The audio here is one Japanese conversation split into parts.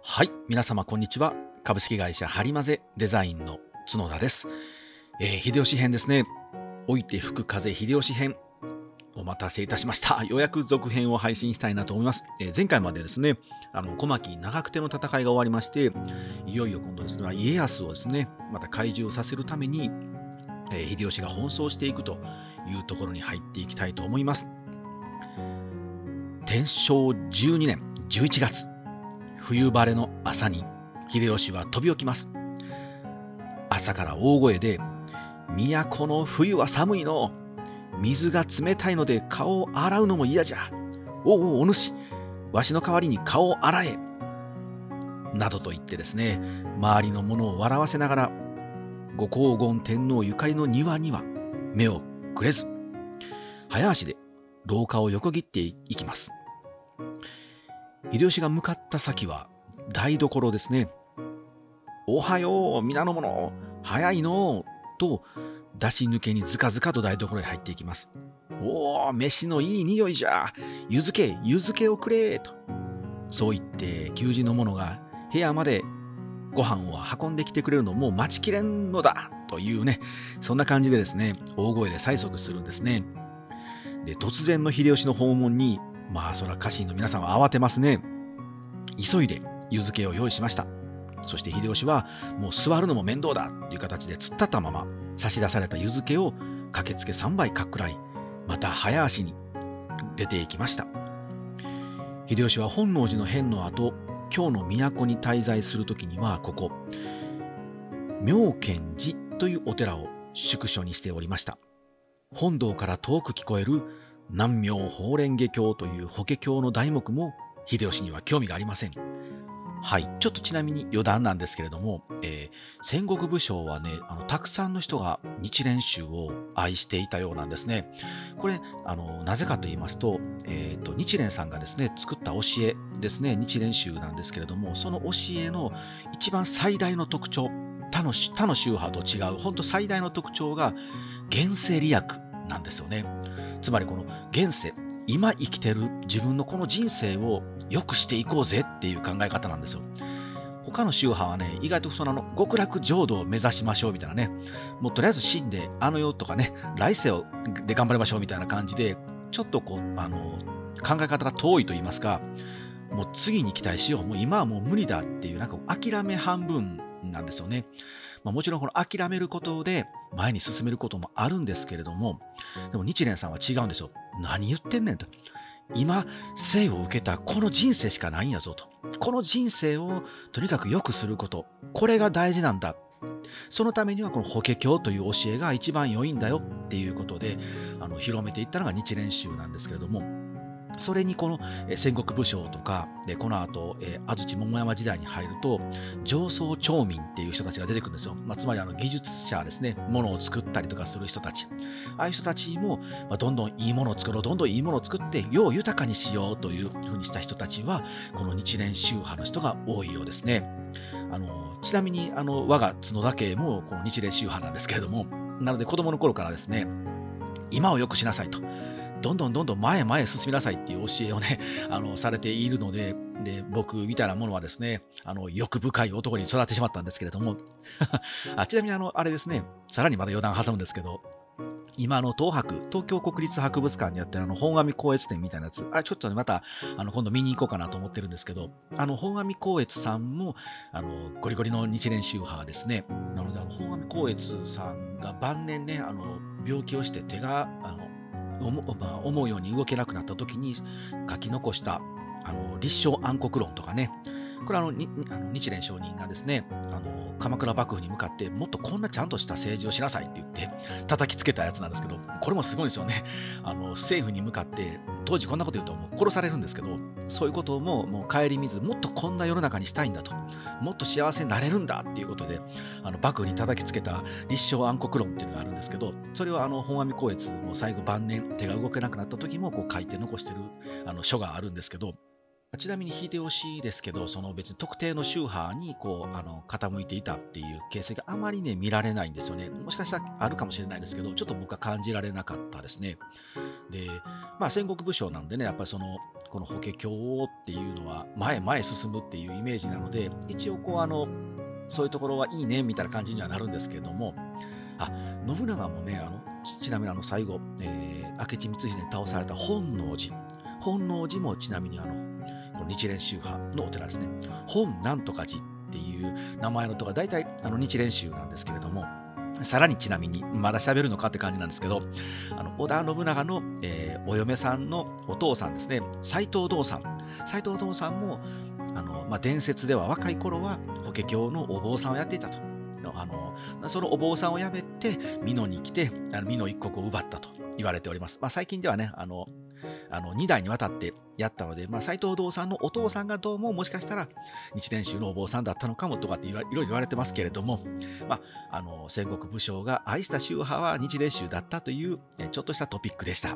はい、皆様こんにちは。株式会社ハリマゼデザインの角田です。秀吉編ですね。老いて吹く風秀吉編。お待たせいたしました。ようやく続編を配信したいなと思います。前回までですね、小牧長久手の戦いが終わりまして、いよいよ今度ですね、家康をですね、また懐柔させるために、秀吉が奔走していくというところに入っていきたいと思います。天正12年11月。冬晴れの朝に秀吉は飛び起きます。朝から大声で、都の冬は寒いの。水が冷たいので顔を洗うのも嫌じゃ。おうおうお主、わしの代わりに顔を洗え。などと言ってですね、周りの者を笑わせながら、ご黄金天皇ゆかりの庭には目をくれず、早足で廊下を横切っていきます。秀吉が向かった先は台所ですね。おはよう、皆の者、早いのと、出し抜けにずかずかと台所へ入っていきます。おお、飯のいい匂いじゃ。湯漬けをくれと。そう言って、給仕の者が部屋までご飯を運んできてくれるのをもう待ちきれんのだというね、そんな感じでですね、大声で催促するんですね。で、突然の秀吉の訪問に、そら家臣の皆さんは慌てますね。急いで湯漬けを用意しました。そして秀吉はもう座るのも面倒だという形で突っ立ったまま差し出された湯漬けを駆けつけ3杯かっくらい、また早足に出ていきました。秀吉は本能寺の変の後、京の都に滞在するときにはここ妙見寺というお寺を宿所にしておりました。本堂から遠く聞こえる南明法蓮華経という法華経の題目も秀吉には興味がありません。はい、ちょっとちなみに余談なんですけれども、戦国武将はね、たくさんの人が日蓮宗を愛していたようなんですね。これ、なぜかと言いますと、日蓮さんがですね、作った教えですね、日蓮宗なんですけれども、その教えの一番最大の特徴、他の宗派と違う、本当最大の特徴が、現世利益なんですよね。つまりこの現世、今生きてる自分のこの人生を良くしていこうぜっていう考え方なんですよ。他の宗派はね、意外とその極楽浄土を目指しましょうみたいなね、もうとりあえず死んであの世とかね、来世で頑張りましょうみたいな感じで、ちょっとこう、考え方が遠いと言いますか、もう次に期待しよう、もう今はもう無理だっていう、なんか諦め半分なんですよね。もちろんこの諦めることで前に進めることもあるんですけれども、でも日蓮さんは違うんですよ。何言ってんねんと。今、生を受けたこの人生しかないんやぞと。この人生をとにかく良くすること。これが大事なんだ。そのためにはこの法華経という教えが一番良いんだよっていうことで、広めていったのが日蓮宗なんですけれども、それにこの戦国武将とか、この後安土桃山時代に入ると上層町民っていう人たちが出てくるんですよ。つまり技術者ですね、物を作ったりとかする人たち、ああいう人たちも、どんどんいいものを作ろう、どんどんいいものを作って世を豊かにしようというふうにした人たちはこの日蓮宗派の人が多いようですね。ちなみに我が角田家もこの日蓮宗派なんですけれども、なので子供の頃からですね、今を良くしなさいと、どんどん前へ前へ進みなさいっていう教えをね、されているので、僕みたいなものはですね、欲深い男に育ってしまったんですけれども、ちなみにあれですね、さらにまだ余談挟むんですけど、今東京国立博物館にあってる本阿弥光悦展みたいなやつ、ちょっとね、また、今度見に行こうかなと思ってるんですけど、本阿弥光悦さんも、ゴリゴリの日蓮宗派ですね。なので、本阿弥光悦さんが晩年ね、病気をして手が、思うように動けなくなった時に書き残した立正安国論とかね、これ日蓮上人がですね、鎌倉幕府に向かってもっとこんなちゃんとした政治をしなさいって言って叩きつけたやつなんですけど、これもすごいんですよね。政府に向かって当時こんなこと言うともう殺されるんですけど、そういうことももう顧みず、もっとこんな世の中にしたいんだと、もっと幸せになれるんだっていうことで幕府に叩きつけた立正安国論っていうのがあるんですけど、それは本阿弥光悦も最後晩年手が動けなくなった時もこう書いて残してる書があるんですけど、 ちなみに秀吉ですけど、その別に特定の宗派に傾いていたっていう形跡があまりね、見られないんですよね。もしかしたらあるかもしれないですけど、ちょっと僕は感じられなかったですね。で、戦国武将なんでね、やっぱりこの法華経っていうのは前へ前へ進むっていうイメージなので、一応そういうところはいいねみたいな感じにはなるんですけれども、信長もね、ちなみに最後、明智光秀に倒された本能寺。本能寺もちなみにこの日蓮宗派のお寺ですね。本なんとか寺っていう名前のとが大体日蓮宗なんですけれども、さらにちなみに、まだ喋るのかって感じなんですけど、織田信長の、お嫁さんのお父さんですね、斎藤道三。斎藤道三も、伝説では若い頃は法華経のお坊さんをやっていたと。そのお坊さんを辞めて、美濃に来て、美濃一国を奪ったと言われております。最近ではね、2代にわたってやったので、斎藤道三のお父さんがどうももしかしたら日蓮宗のお坊さんだったのかもとかっていろいろ言われてますけれども、戦国武将が愛した宗派は日蓮宗だったというちょっとしたトピックでした。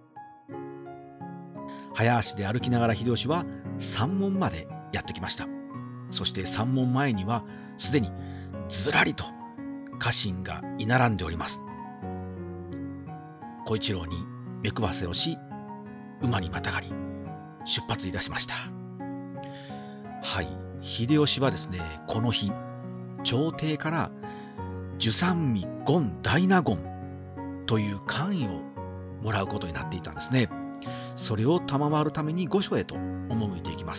早足で歩きながら秀吉は山門までやってきました。そして山門前にはすでにずらりと家臣が居並んでおります。小一郎に目配せをし、馬にまたがり出発いたしました。はい、秀吉はですね、この日朝廷から従三位権大納言という官位をもらうことになっていたんですね。それを賜るために御所へと赴いていきます。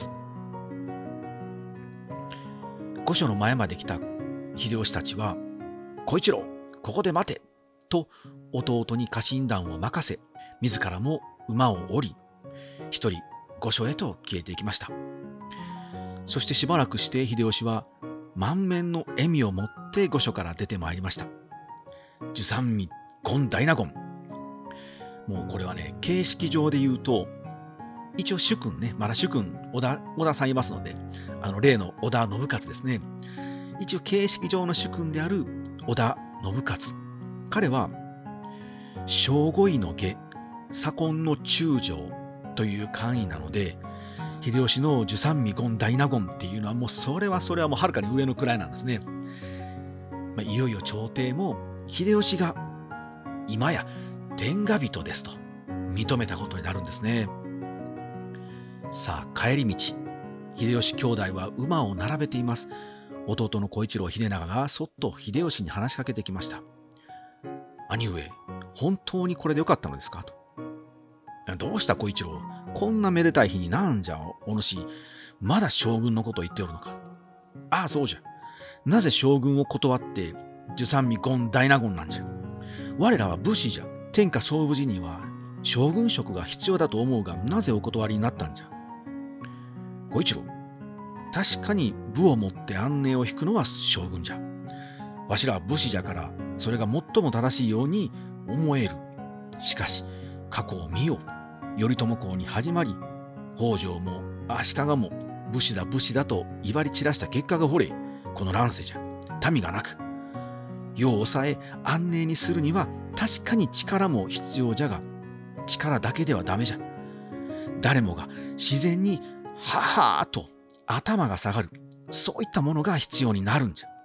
御所の前まで来た秀吉たちは、小一郎、ここで待てと弟に家臣団を任せ、自らも馬を降り、一人御所へと消えていきました。そしてしばらくして秀吉は満面の笑みを持って御所から出てまいりました。従三位権大納言。もうこれはね、形式上で言うと、一応主君ね、まだ主君、織田さんいますので、例の織田信雄ですね。一応形式上の主君である織田信雄。彼は、正五位の下、左近の中将という官位なので、秀吉の従三位権大納言っていうのはもうそれはもうはるかに上の位なんですね。いよいよ朝廷も秀吉が今や天下人ですと認めたことになるんですね。さあ帰り道、秀吉兄弟は馬を並べています。弟の小一郎秀長がそっと秀吉に話しかけてきました。兄上、本当にこれでよかったのですかと。どうした小一郎、こんなめでたい日になんじゃお主、まだ将軍のことを言っておるのか。ああ、そうじゃ。なぜ将軍を断って従三位権大納言なんじゃ。我らは武士じゃ。天下総武時には将軍職が必要だと思うが、なぜお断りになったんじゃ。小一郎、確かに武をもって安寧を引くのは将軍じゃ。わしらは武士じゃから、それが最も正しいように思える。しかし、過去を見よ。頼朝公に始まり、北条も足利も武士だと威張り散らした結果がほれ、この乱世じゃ。民がなく。世を抑え安寧にするには確かに力も必要じゃが、力だけではダメじゃ。誰もが自然にははーと頭が下がる、そういったものが必要になるんじゃ。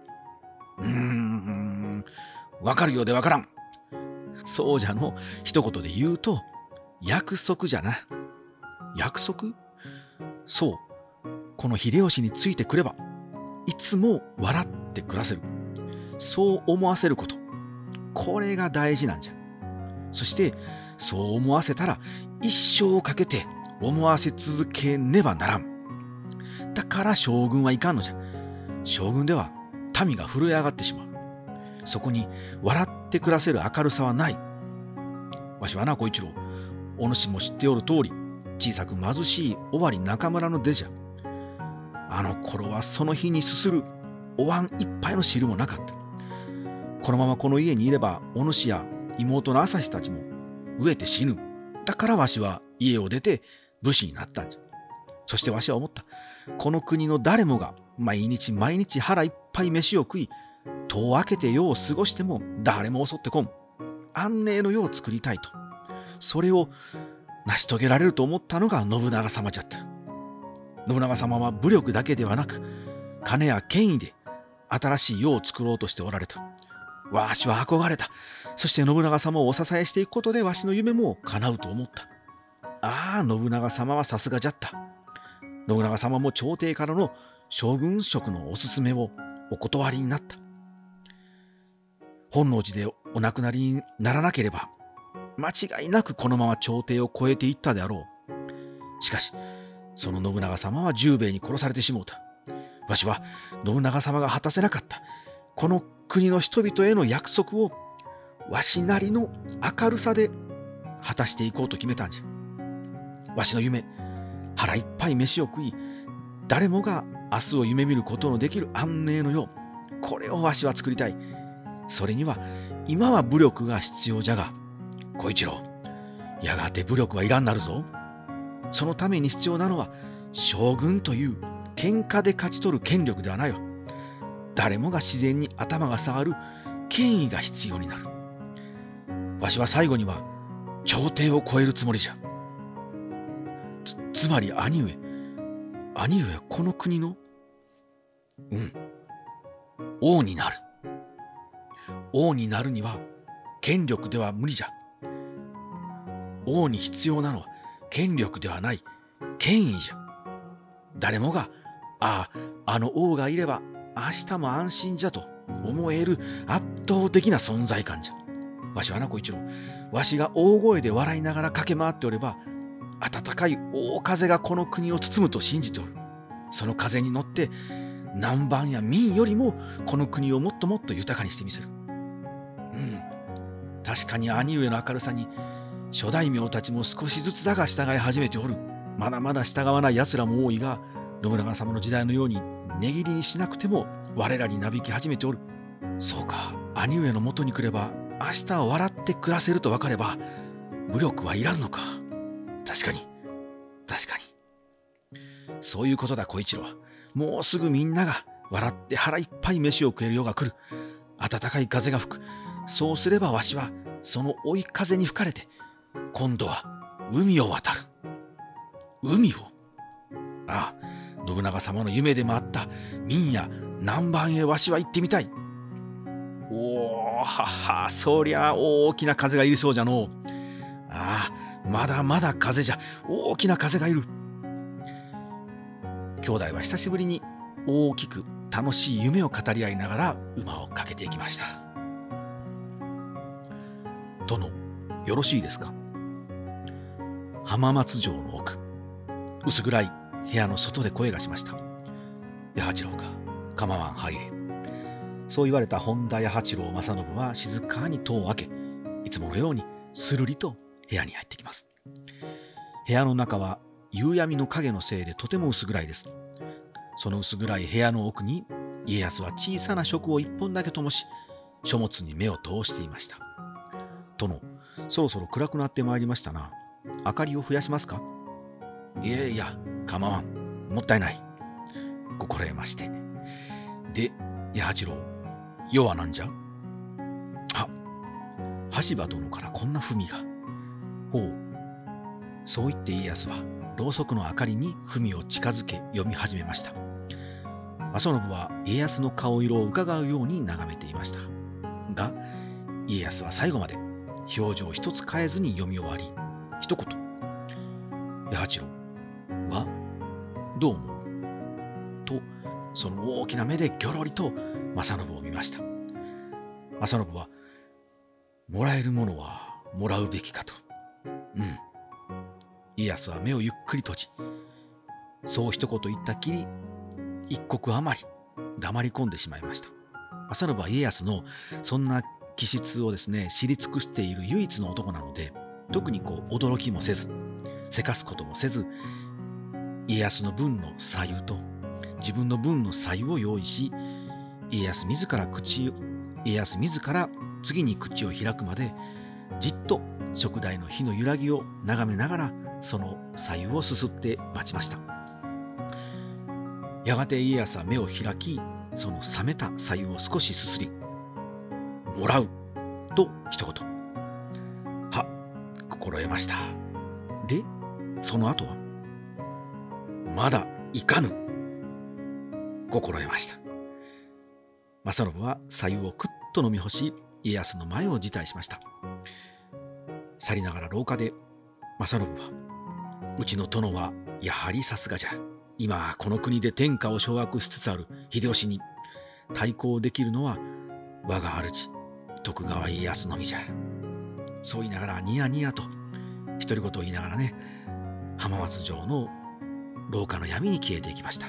わかるようでわからん。そうじゃの一言で言うと、約束じゃな。約束？そう。この秀吉についてくれば、いつも笑って暮らせる。そう思わせること。これが大事なんじゃ。そして、そう思わせたら、一生をかけて思わせ続けねばならん。だから将軍はいかんのじゃ。将軍では民が震え上がってしまう。そこに笑って暮らせる明るさはない。わしはな、小一郎、お主も知っておる通り、小さく貧しい尾張中村の出じゃ。あの頃はその日にすするお椀一杯の汁もなかった。このままこの家にいれば、お主や妹の朝日たちも飢えて死ぬ。だからわしは家を出て武士になったんじゃ。そしてわしは思った。この国の誰もが毎日毎日腹いっぱい飯を食い、戸を開けて世を過ごしても誰も襲ってこん。安寧の世を作りたいと。それを成し遂げられると思ったのが信長様じゃった。 信長様は武力だけではなく、金や権威で新しい世を作ろうとしておられた。わしは憧れた。そして信長様をお支えしていくことでわしの夢も叶うと思った。ああ、信長様はさすがじゃった。信長様も朝廷からの将軍職のおすすめをお断りになった。本能寺でお亡くなりにならなければ、間違いなくこのまま朝廷を超えていったであろう。しかし、その信長様は十兵衛に殺されてしもうた。わしは信長様が果たせなかったこの国の人々への約束をわしなりの明るさで果たしていこうと決めたんじゃ。わしの夢、腹いっぱい飯を食い、誰もが明日を夢見ることのできる安寧の世、これをわしは作りたい。それには今は武力が必要じゃが、小一郎、やがて武力はいらんなるぞ。そのために必要なのは将軍という喧嘩で勝ち取る権力ではないわ。誰もが自然に頭が下がる権威が必要になる。わしは最後には朝廷を超えるつもりじゃ。つまり兄上はこの国の王になる。王になるには権力では無理じゃ。王に必要なのは権力ではない権威じゃ。誰もがあの王がいれば明日も安心じゃと思える圧倒的な存在感じゃ。わしはな、小一郎、わしが大声で笑いながら駆け回っておれば、暖かい大風がこの国を包むと信じておる。その風に乗って南蛮や民よりもこの国をもっともっと豊かにしてみせる。確かに兄上の明るさに諸大名たちも少しずつだが従い始めておる。まだまだ従わない奴らも多いが、信長様の時代のように値切りにしなくても我らになびき始めておる。そうか、兄上のもとに来れば明日は笑って暮らせると分かれば武力はいらんのか。確かにそういうことだ。小一郎、もうすぐみんなが笑って腹いっぱい飯を食える世が来る。暖かい風が吹く。そうすればわしはその追い風に吹かれて今度は海を渡る。海を、ああ、信長様の夢でもあった民や南蛮へわしは行ってみたい。おお、はは、そりゃ大きな風がいりそうじゃのう。ああ、まだまだ風じゃ。大きな風がいる。兄弟は久しぶりに大きく楽しい夢を語り合いながら馬をかけていきました。殿、よろしいですか。浜松城の奥、薄暗い部屋の外で声がしました。八八郎か、構わん入れ。そう言われた本田八八郎正信は静かに戸を開け、いつものようにするりと部屋に入ってきます。部屋の中は夕闇の影のせいでとても薄暗いです。その薄暗い部屋の奥に家康は小さな燭を一本だけ灯し、書物に目を通していました。殿、そろそろ暗くなってまいりましたな。明かりを増やしますか。いや、構わん。もったいない。心得まして。で、八八郎、世は何じゃ。羽柴殿からこんな文が。ほう。そう言って家康はろうそくの明かりに文を近づけ読み始めました。正信は家康の顔色をうかがうように眺めていましたが、家康は最後まで表情一つ変えずに読み終わり、一言、八八郎はどう思うと、その大きな目でぎょろりと正信を見ました。正信は、もらえるものはもらうべきかと。家康は目をゆっくり閉じ、そう一言言ったきり、一刻余り黙り込んでしまいました。正信は家康のそんな気質をですね、知り尽くしている唯一の男なので、特に驚きもせず、せかすこともせず、家康の分の白湯と自分の分の白湯を用意し、家康自ら次に口を開くまでじっと燭台の火の揺らぎを眺めながらその白湯をすすって待ちました。やがて家康は目を開き、その冷めた白湯を少しすすり、もらうと一言。は、心得ました。で、その後はまだいかぬ心得ました。正信は白湯をくっと飲み干し、家康の前を辞退しました。去りながら廊下で正信は、うちの殿はやはりさすがじゃ。今この国で天下を掌握しつつある秀吉に対抗できるのは我が主徳川家康のみじゃ。そう言いながらニヤニヤと独り言を言いながらね、浜松城の廊下の闇に消えていきました。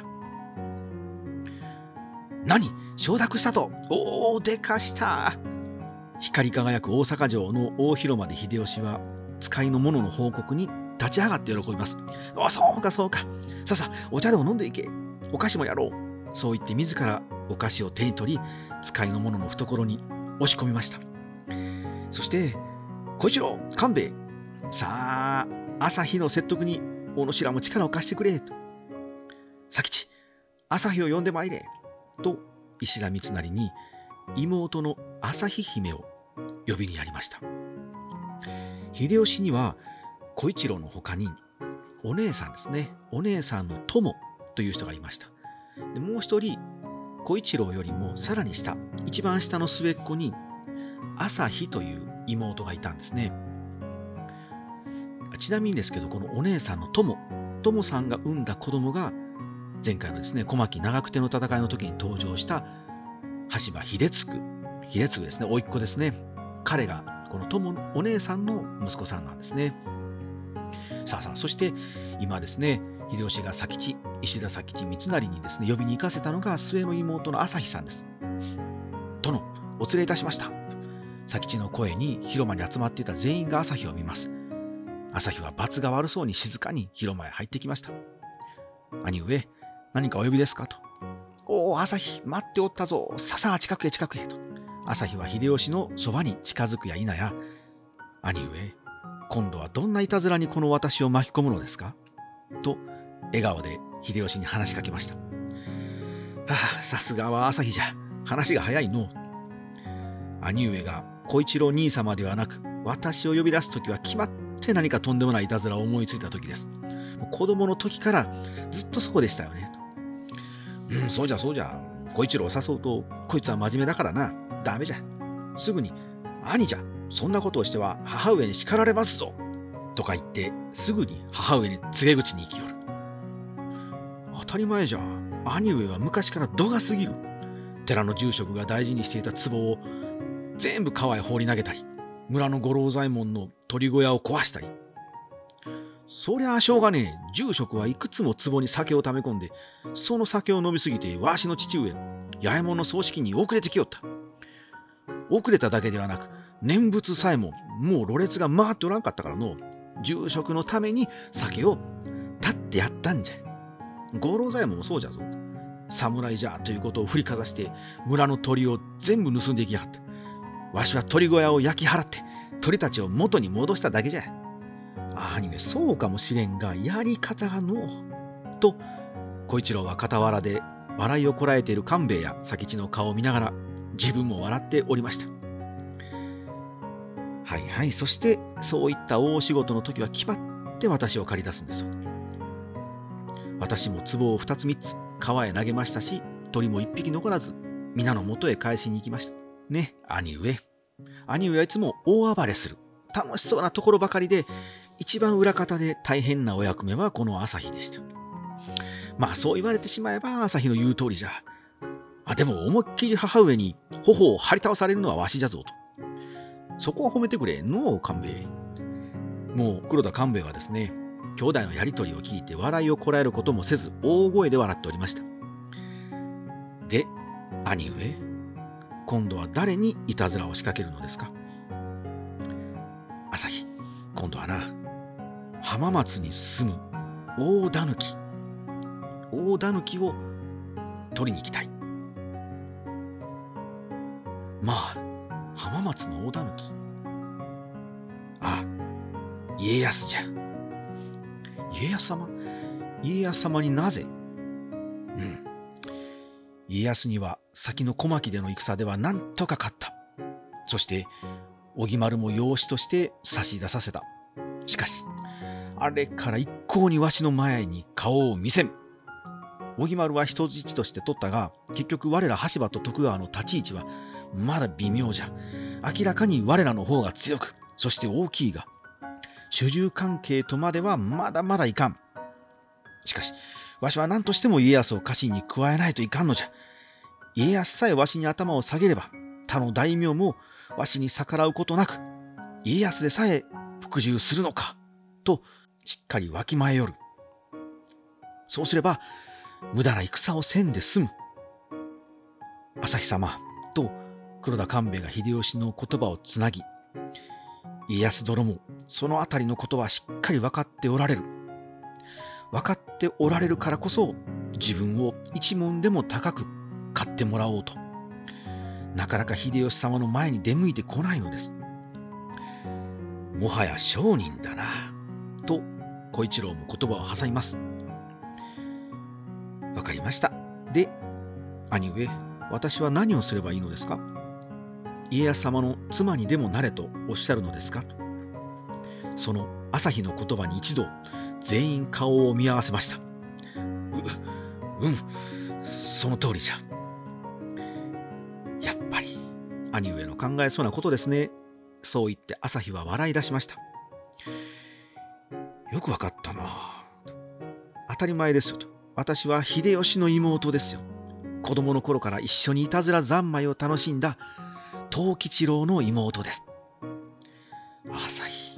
何、承諾したと。おお、でかした。光り輝く大阪城の大広間で秀吉は使いの者の報告に立ち上がって喜びます。あ、そうかそうか。さあさあ、お茶でも飲んでいけ。お菓子もやろう。そう言って自らお菓子を手に取り、使いの者の懐に押し込みました。そして、小一郎、官兵衛、さあ、朝日の説得にお主らも力を貸してくれ。と。佐吉、朝日を呼んでまいれ。と石田三成に妹の朝日姫を呼びにやりました。秀吉には小一郎の他にお姉さんですね、お姉さんの友という人がいました。でもう一人、小一郎よりもさらに下、一番下の末っ子に朝日という妹がいたんですね。ちなみにですけど、このお姉さんの友さんが産んだ子供が前回のですね、小牧長久手の戦いの時に登場した羽柴秀次ですね、甥っ子ですね。彼がこのお姉さんの息子さんなんですね。さあさあ、そして今ですね、秀吉が石田佐吉三成にですね、呼びに行かせたのが末の妹の朝日さんです。殿、お連れいたしました。佐吉の声に広間に集まっていた全員が朝日を見ます。朝日は罰が悪そうに静かに広間へ入ってきました。兄上、何かお呼びですかと。おお、朝日、待っておったぞ。ささあ、近くへ近くへと。朝日は秀吉のそばに近づくや否や、兄上、今度はどんないたずらにこの私を巻き込むのですかと、笑顔で秀吉に話しかけました。はあ、さすがは朝日じゃ。話が早いの。兄上が小一郎兄様ではなく、私を呼び出すときは決まって何かとんでもないいたずらを思いついたときです。もう子供の時からずっとそうでしたよね。そうじゃそうじゃ。小一郎を誘うと、こいつは真面目だからな。ダメじゃ。すぐに、兄じゃ、そんなことをしては母上に叱られますぞ。とか言って、すぐに母上に告げ口に行きよる。当たり前じゃ。兄上は昔から度が過ぎる。寺の住職が大事にしていた壺を全部川へ放り投げたり、村の五郎左衛門の鳥小屋を壊したり。そりゃあしょうがねえ。住職はいくつも壺に酒を溜め込んで、その酒を飲みすぎてわしの父上、八右衛門の葬式に遅れてきよった。遅れただけではなく、念仏さえももうろれつが回っておらんかったからの、住職のために酒を断ってやったんじゃ。五郎左衛門もそうじゃぞ。侍じゃということを振りかざして村の鳥を全部盗んでいきやがった。わしは鳥小屋を焼き払って鳥たちを元に戻しただけじゃ。兄上、そうかもしれんがやり方がのう。と小一郎は傍らで笑いをこらえている官兵衛や佐吉の顔を見ながら自分も笑っておりました。はいはい、そしてそういった大仕事の時は決まって私を借り出すんですよ。私も壺を2つ3つ川へ投げましたし、鳥も1匹残らず皆の元へ返しに行きました。ね、兄上。兄上はいつも大暴れする。楽しそうなところばかりで、一番裏方で大変なお役目はこの朝日でした。まあそう言われてしまえば朝日の言う通りじゃ。でも思いっきり母上に頬を張り倒されるのはわしじゃぞと。そこは褒めてくれのう、官兵衛。もう黒田官兵衛はですね、兄弟のやりとりを聞いて笑いをこらえることもせず大声で笑っておりました。で、兄上、今度は誰にいたずらを仕掛けるのですか？朝日、今度はな、浜松に住む大狸を取りに行きたい。まあ、浜松の大狸。家康じゃ。家康様になぜ？家康には先の小牧での戦では何とか勝った。そして荻丸も養子として差し出させた。しかしあれから一向にわしの前に顔を見せん。 荻丸は人質として取ったが、結局我ら羽柴と徳川の立ち位置はまだ微妙じゃ。明らかに我らの方が強く、そして大きいが、主従関係とまではまだまだいかん。しかし、わしは何としても家康を家臣に加えないといかんのじゃ。家康さえわしに頭を下げれば、他の大名もわしに逆らうことなく、家康でさえ服従するのか、としっかりわきまえよる。そうすれば、無駄な戦をせんで済む。朝日様、と黒田官兵衛が秀吉の言葉をつなぎ、家康殿もそのあたりのことはしっかり分かっておられる。分かっておられるからこそ、自分を一門でも高く買ってもらおうと、なかなか秀吉様の前に出向いてこないのです。もはや商人だな、と小一郎も言葉を挟みます。わかりました。で、兄上、私は何をすればいいのですか？家康様の妻にでもなれとおっしゃるのですか？その朝日の言葉に一同、全員顔を見合わせました。その通りじゃ。やっぱり、兄上の考えそうなことですね。そう言って朝日は笑い出しました。よくわかったな。当たり前ですよと。私は秀吉の妹ですよ。子供の頃から一緒にいたずら三昧を楽しんだ藤吉郎の妹です。朝日。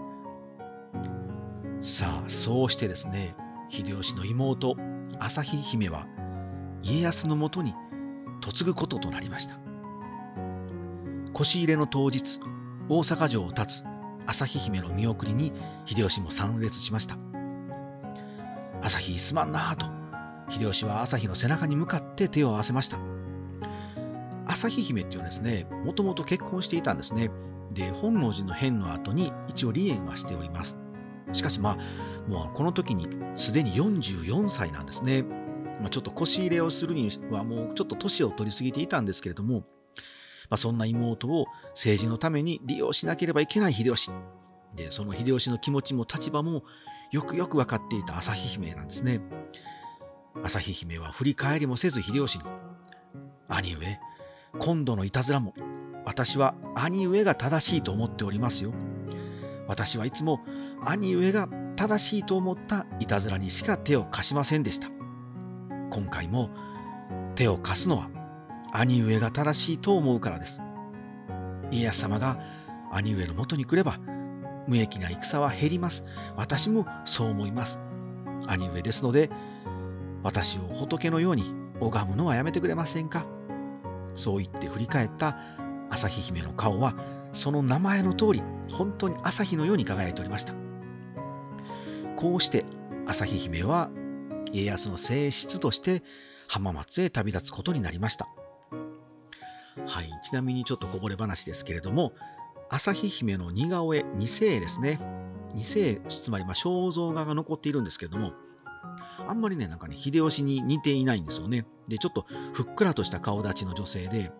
さあ、そうしてですね、秀吉の妹、朝日姫は家康のもとに嫁ぐこととなりました。輿入れの当日、大阪城を立つ朝日姫の見送りに秀吉も参列しました。朝日すまんなぁと、秀吉は朝日の背中に向かって手を合わせました。朝日姫っていうのはですね、もともと結婚していたんですね。で、本能寺の変の後に一応離縁はしております。しかしもうこの時にすでに44歳なんですね。ちょっと腰入れをするにはもうちょっと年を取り過ぎていたんですけれども、そんな妹を政治のために利用しなければいけない秀吉。で、その秀吉の気持ちも立場もよくよく分かっていた朝日姫なんですね。朝日姫は振り返りもせず秀吉に、兄上、今度のいたずらも私は兄上が正しいと思っておりますよ。私はいつも兄上が正しいと思ったいたずらにしか手を貸しませんでした。今回も手を貸すのは兄上が正しいと思うからです。家康様が兄上のもとに来れば無益な戦は減ります。私もそう思います。兄上ですので、私を仏のように拝むのはやめてくれませんか。そう言って振り返った朝日姫の顔は、その名前の通り、本当に朝日のように輝いておりました。こうして朝日姫は家康の正室として浜松へ旅立つことになりました。はい、ちなみにちょっとこぼれ話ですけれども、朝日姫の似顔絵2世ですね。2世、つまり肖像画が残っているんですけれども、あんまりね、秀吉に似ていないんですよね。で、ちょっとふっくらとした顔立ちの女性で、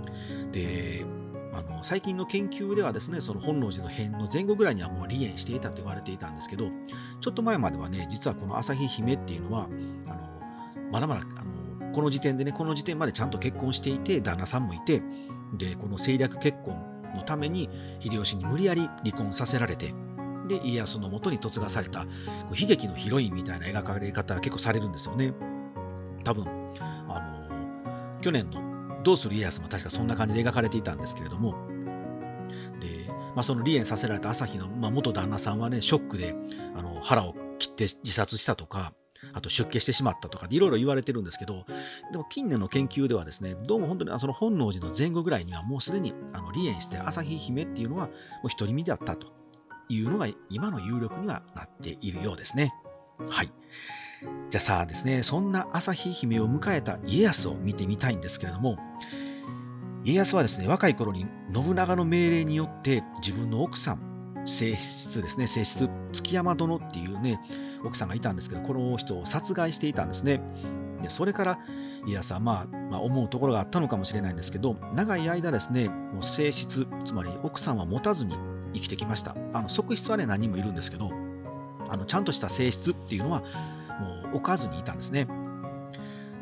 最近の研究ではですね、その本能寺の変の前後ぐらいにはもう離縁していたと言われていたんですけど、ちょっと前まではね、実はこの朝日姫っていうのは、まだまだこの時点までちゃんと結婚していて、旦那さんもいて、で、この政略結婚のために秀吉に無理やり離婚させられて、で、家康のもとに嫁がされた悲劇のヒロインみたいな描かれ方が結構されるんですよね。多分去年のどうする家康も確かそんな感じで描かれていたんですけれども、で、その離縁させられた朝日の、元旦那さんはね、ショックで腹を切って自殺したとか、あと出家してしまったとかいろいろ言われてるんですけど、でも近年の研究ではですね、どうも本当にその本能寺の前後ぐらいにはもうすでに離縁して朝日姫っていうのはもう独り身だったというのが今の有力にはなっているようですね。はい。じゃあさあですね、そんな朝日姫を迎えた家康を見てみたいんですけれども、家康はですね、若い頃に信長の命令によって自分の奥さん、正室ですね、正室、築山殿っていうね、奥さんがいたんですけど、この人を殺害していたんですね。で、それから家康は思うところがあったのかもしれないんですけど、長い間ですね、もう正室、つまり奥さんは持たずに生きてきました。側室はね、何人もいるんですけど、ちゃんとした正室っていうのはもう置かずにいたんですね。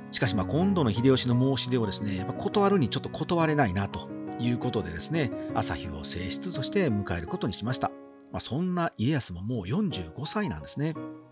しかし今度の秀吉の申し出をですね、やっぱ断るにちょっと断れないなということでですね、旭を正室として迎えることにしました。そんな家康ももう45歳なんですね。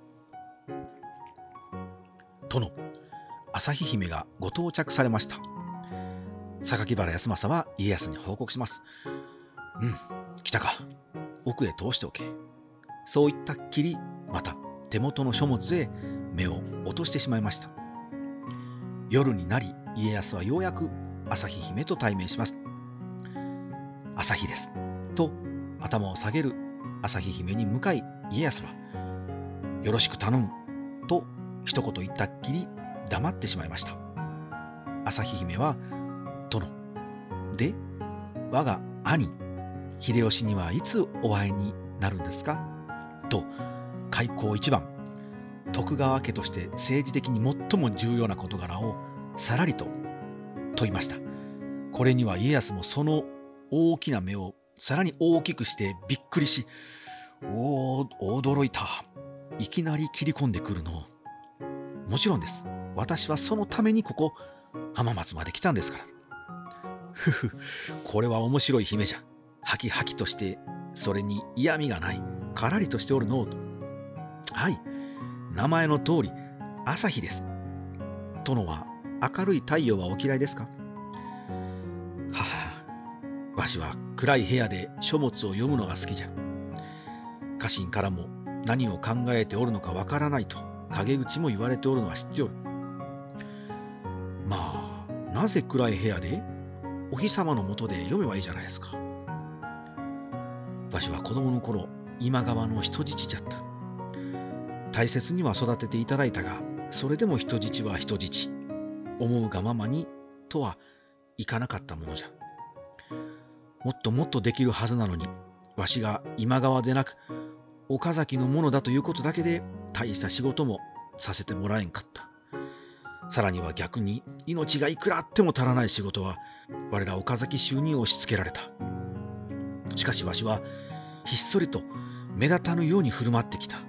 殿、旭姫がご到着されました。榊原康政は家康に報告します。来たか。奥へ通しておけ。そう言ったっきり、また手元の書物へ目を落としてしまいました。夜になり、家康はようやく旭姫と対面します。旭です。と頭を下げる旭姫に向かい、家康は、よろしく頼む。と一言言ったっきり黙ってしまいました。旭姫は、殿、で、我が兄、秀吉にはいつお会いになるんですかと、開口一番、徳川家として政治的に最も重要な事柄をさらりと問いました。これには家康もその大きな目をさらに大きくしてびっくりし、驚いた。いきなり切り込んでくるの。もちろんです。私はそのためにここ浜松まで来たんですから。ふふ、これは面白い姫じゃ。はきはきとして、それに嫌味がない。からりとしておるの。はい、名前の通り、朝日です。殿は明るい太陽はお嫌いですか？はは、わしは暗い部屋で書物を読むのが好きじゃ。家臣からも何を考えておるのかわからないと陰口も言われておるのは知っておる。なぜ暗い部屋でお日様の下で読めばいいじゃないですか。わしは子供の頃、今川の人質じゃった。大切には育てていただいたが、それでも人質は人質。思うがままにとはいかなかったものじゃ。もっともっとできるはずなのに、わしが今川でなく岡崎のものだということだけで大した仕事もさせてもらえんかった。さらには逆に命がいくらあっても足らない仕事は我ら岡崎衆に押し付けられた。しかしわしはひっそりと目立たぬように振る舞ってきた。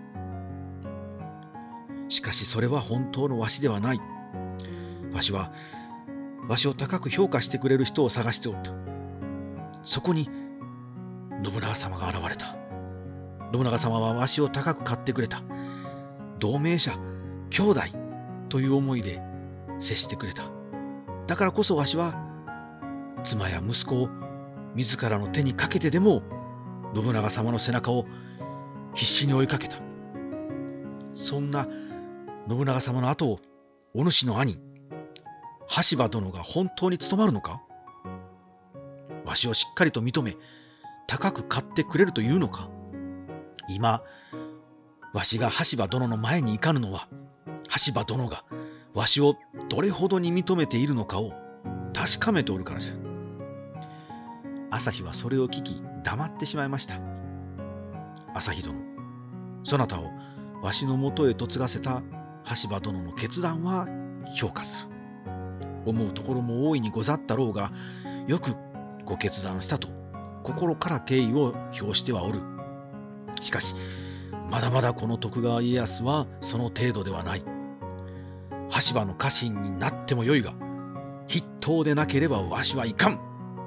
しかしそれは本当のわしではない。わしはわしを高く評価してくれる人を探しておった。そこに信長様が現れた。信長様はわしを高く買ってくれた。同盟者、兄弟という思いで接してくれた。だからこそわしは妻や息子を自らの手にかけてでも信長様の背中を必死に追いかけた。そんな信長様の後をお主の兄羽柴殿が本当に務まるのか？わしをしっかりと認め高く買ってくれるというのか？今わしが羽柴殿の前に行かぬのは、羽柴殿がわしをどれほどに認めているのかを確かめておるからじゃ。朝日はそれを聞き黙ってしまいました。朝日殿、そなたをわしのもとへ嫁がせた羽柴殿の決断は評価する。思うところも大いにござったろうが、よくご決断したと心から敬意を表してはおる。しかしまだまだこの徳川家康はその程度ではない。羽柴の家臣になってもよいが、筆頭でなければわしはいかん。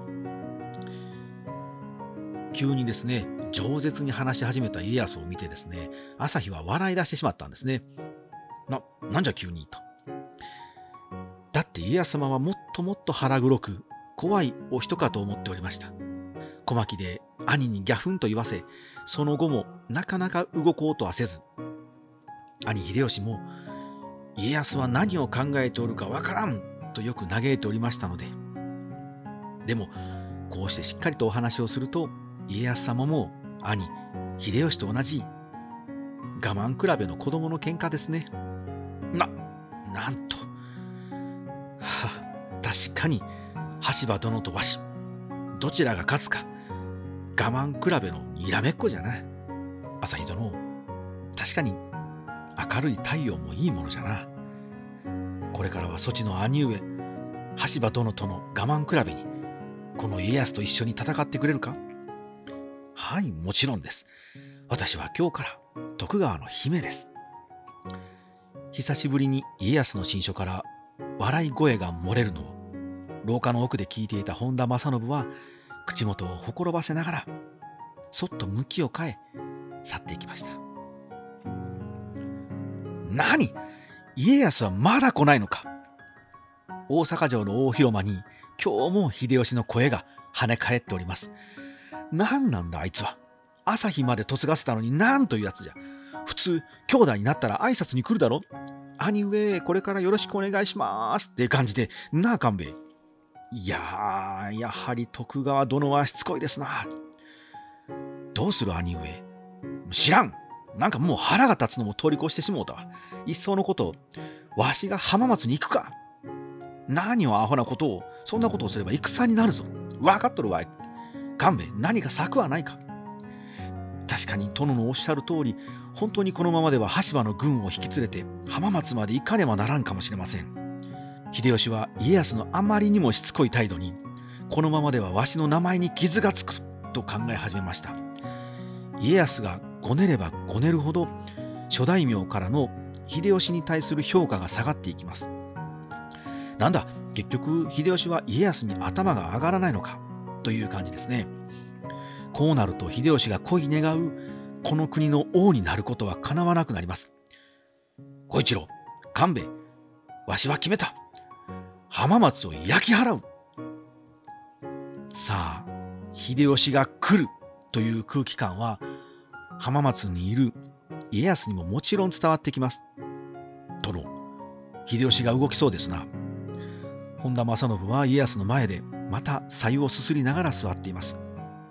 急にですね、饒舌に話し始めた家康を見てですね、朝日は笑い出してしまったんですね。なんじゃ急にと。だって家康様はもっともっと腹黒く怖いお人かと思っておりました。小牧で兄にギャフンと言わせ、その後もなかなか動こうとはせず、兄秀吉も家康は何を考えておるかわからんとよく嘆いておりましたので、でもこうしてしっかりとお話をすると、家康様も兄秀吉と同じ我慢比べの子供の喧嘩ですね。なんと、確かに羽柴殿とわし、どちらが勝つか我慢比べのにらめっこじゃな。朝日殿、確かに明るい太陽もいいものじゃな。これからはそちの兄上羽柴殿との我慢比べにこの家康と一緒に戦ってくれるか？はい、もちろんです。私は今日から徳川の姫です。久しぶりに家康の新書から笑い声が漏れるのを廊下の奥で聞いていた本田正信は口元をほころばせながらそっと向きを変え去っていきました。何、家康はまだ来ないのか。大阪城の大広間に今日も秀吉の声が跳ね返っております。何なんだあいつは。朝日まで嫁がせたのになんというやつじゃ。普通兄弟になったら挨拶に来るだろ。兄上これからよろしくお願いしますっていう感じでなあ、勘兵衛。いやー、やはり徳川殿はしつこいですな。どうする兄上。知らん。なんかもう腹が立つのも通り越してしもうたわ。いっそのこと、わしが浜松に行くか。何をアホなことを、そんなことをすれば戦になるぞ。分かっとるわい。勘兵衛、何か策はないか。確かに殿のおっしゃる通り、本当にこのままでは羽柴の軍を引き連れて浜松まで行かねばならんかもしれません。秀吉は家康のあまりにもしつこい態度に、このままではわしの名前に傷がつくと考え始めました。家康がごねればごねるほど諸大名からの秀吉に対する評価が下がっていきます。なんだ、結局秀吉は家康に頭が上がらないのかという感じですね。こうなると秀吉が恋願うこの国の王になることはかなわなくなります。小一郎、勘兵衛、わしは決めた。浜松を焼き払う。さあ、秀吉が来るという空気感は浜松にいる家康にももちろん伝わってきます。殿、秀吉が動きそうですな。本田正信は家康の前でまた白湯をすすりながら座っています。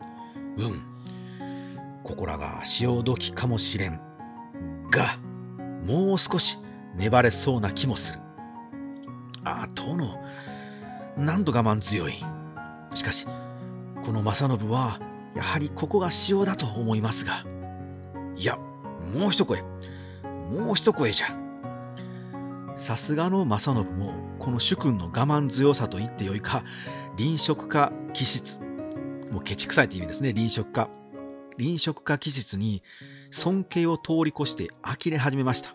ここらが潮時かもしれんが、もう少し粘れそうな気もする。殿、なんと我慢強い。しかしこの正信はやはりここが潮だと思いますが。いや、もう一声じゃ。さすがの正信もこの主君の我慢強さと言ってよいか、臨食か気質、もうケチくさいって意味ですね。臨食か気質に尊敬を通り越して呆れ始めました。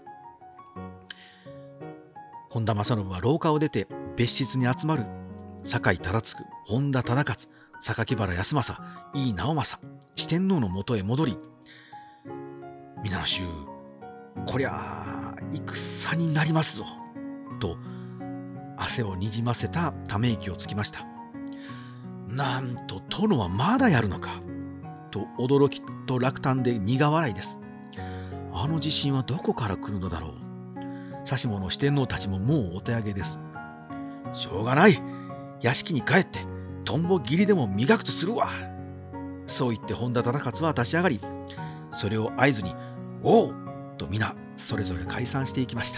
本田正信は廊下を出て別室に集まる酒井忠次、本田忠勝、榊原康政、井伊直政、四天王のもとへ戻り、皆の衆、こりゃあ戦になりますぞと汗をにじませたため息をつきました。なんと殿はまだやるのかと驚きと落胆で苦笑いです。あの自信はどこから来るのだろう。指し物四天王たちももうお手上げです。しょうがない、屋敷に帰ってトンボ切りでも磨くとするわ。そう言って本田忠勝は立ち上がり、それを合図におうと皆それぞれ解散していきました。